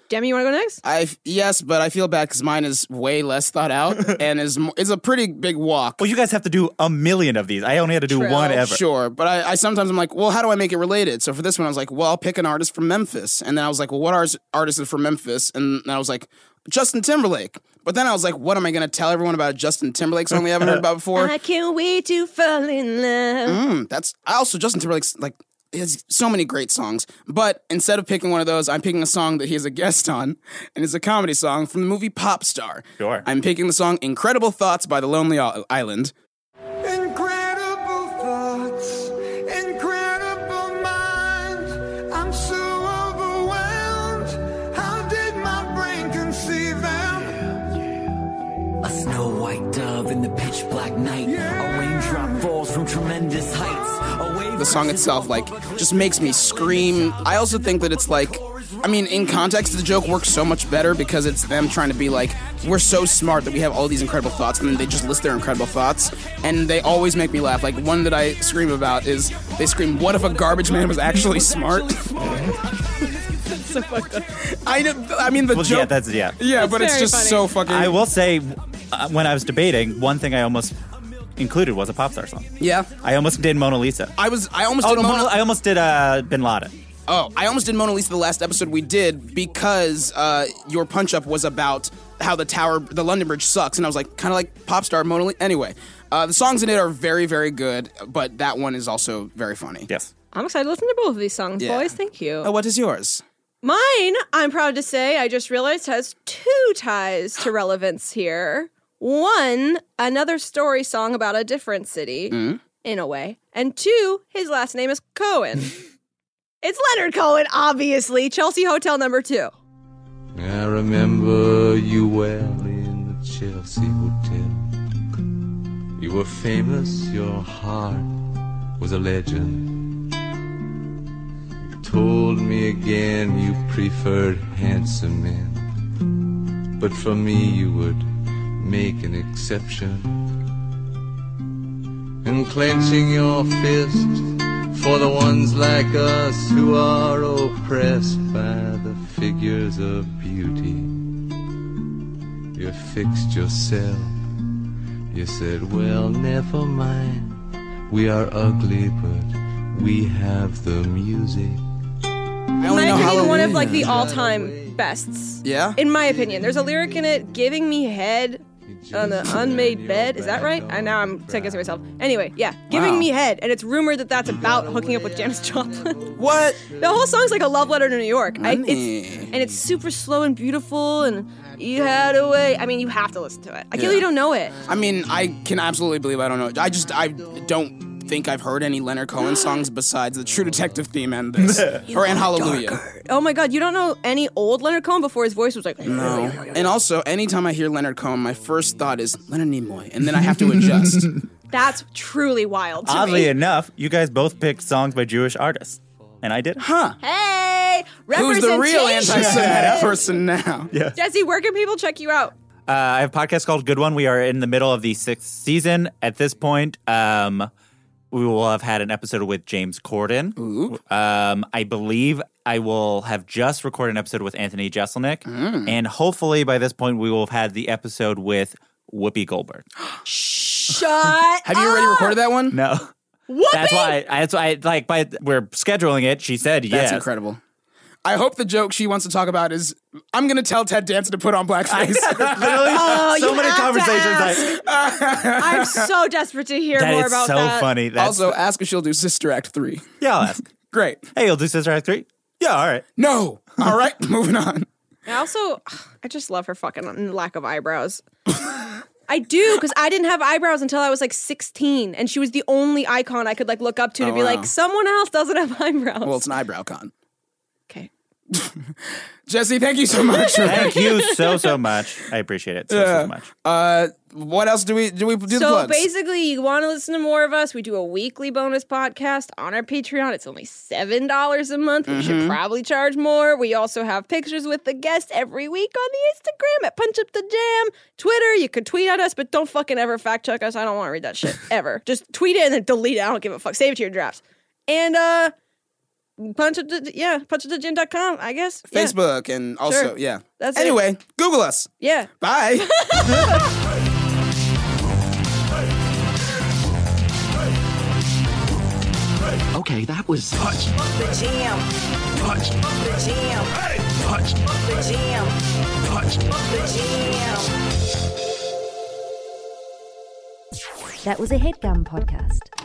Demi, you want to go next? Yes, but I feel bad because mine is way less thought out and is a pretty big walk. Well, you guys have to do a million of these. I only had to do one ever. Sure, but I sometimes I'm like, well, how do I make it related? So for this one, I was like, well, I'll pick an artist from Memphis. And then I was like, well, what artist is from Memphis? And then I was like, Justin Timberlake. But then I was like, what am I going to tell everyone about a Justin Timberlake song they haven't heard about before? I can't wait to fall in love. Justin Timberlake's like, he has so many great songs. But instead of picking one of those, I'm picking a song that he has a guest on, and it's a comedy song from the movie Pop Star. Sure. I'm picking the song Incredible Thoughts by The Lonely Island. Incredible thoughts, incredible mind. I'm so overwhelmed. How did my brain conceive them? A snow white dove in the pitch black night. A raindrop falls from tremendous heights. The song itself, like, just makes me scream. I also think that it's like, I mean, in context, the joke works so much better because it's them trying to be like, we're so smart that we have all these incredible thoughts, and then they just list their incredible thoughts, and they always make me laugh. Like, one that I scream about is, they scream, what if a garbage man was actually smart? So fucked up. I mean, the joke. Yeah, but it's just funny. so fucking. I will say, when I was debating, one thing I almost included was a pop star song. Yeah. I almost did Mona Lisa. I almost did Bin Laden. Oh, I almost did Mona Lisa the last episode we did because your punch-up was about how the London Bridge sucks, and I was like, kind of like pop star Mona Lisa. Anyway, the songs in it are very, very good, but that one is also very funny. Yes. I'm excited to listen to both of these songs, boys. Thank you. Oh, what is yours? Mine, I'm proud to say, I just realized has two ties to relevance here. One, another story song about a different city, in a way. And two, his last name is Cohen. It's Leonard Cohen, obviously. Chelsea Hotel number 2. I remember you well in the Chelsea Hotel. You were famous, your heart was a legend. You told me again you preferred handsome men, but for me you would make an exception. And clenching your fist for the ones like us who are oppressed by the figures of beauty, you fixed yourself. You said, well, never mind, we are ugly, but we have the music. I only know Halloween. One of like the all-time bests. Yeah? In my opinion. There's a lyric in it, giving me head on the unmade bed. Is that right? And now I'm second-guessing myself. Anyway, yeah. Giving me head. And it's rumored that that's about hooking up with Janis Joplin. What? The whole song's like a love letter to New York. Money. It's super slow and beautiful, and you had a way. I mean, you have to listen to it. I can't believe you don't know it. I mean, I can absolutely believe I don't know it. I don't think I've heard any Leonard Cohen songs besides the True Detective theme and this. And Hallelujah. Darker. Oh my god, you don't know any old Leonard Cohen before his voice was like... No. And also, anytime I hear Leonard Cohen, my first thought is Leonard Nimoy, and then I have to adjust. That's truly wild to Oddly me. enough, you guys both picked songs by Jewish artists. And I did. Huh. Hey! Who's the real anti-Semitic person now? Yeah. Jesse, where can people check you out? I have a podcast called Good One. We are in the middle of the 6th season. At this point, we will have had an episode with James Corden. Ooh. I believe I will have just recorded an episode with Anthony Jeselnik. And hopefully by this point, we will have had the episode with Whoopi Goldberg. Shut Have you already recorded that one? No. Whoopi! That's why like, we're scheduling it. She said yes. That's incredible. I hope the joke she wants to talk about is, I'm going to tell Ted Danson to put on blackface. Literally, so many conversations. I'm so desperate to hear more about that. That is so funny. Also, ask if she'll do Sister Act 3. Yeah, I'll ask. Great. Hey, you'll do Sister Act 3? Yeah, all right. No. All right, moving on. I just love her fucking lack of eyebrows. I do, because I didn't have eyebrows until I was like 16, and she was the only icon I could like look up to be like, someone else doesn't have eyebrows. Well, it's an eyebrow con. Okay. Jesse, thank you so much. Thank you so much. I appreciate it so much. What else do we do the plugs? So basically, you want to listen to more of us, we do a weekly bonus podcast on our Patreon. It's only $7 a month. We should probably charge more. We also have pictures with the guests every week on the Instagram at Punch Up the Jam. Twitter, you could tweet at us, but don't fucking ever fact check us. I don't want to read that shit ever. Just tweet it and then delete it. I don't give a fuck. Save it to your drafts. And punchofthegym.com, I guess. Facebook and also, Sure. That's anyway, it. Google us. Yeah. Bye. Okay, that was Punch the Gym. Punch the Gym. Punch the Gym. Punch the Gym. That was a HeadGum podcast.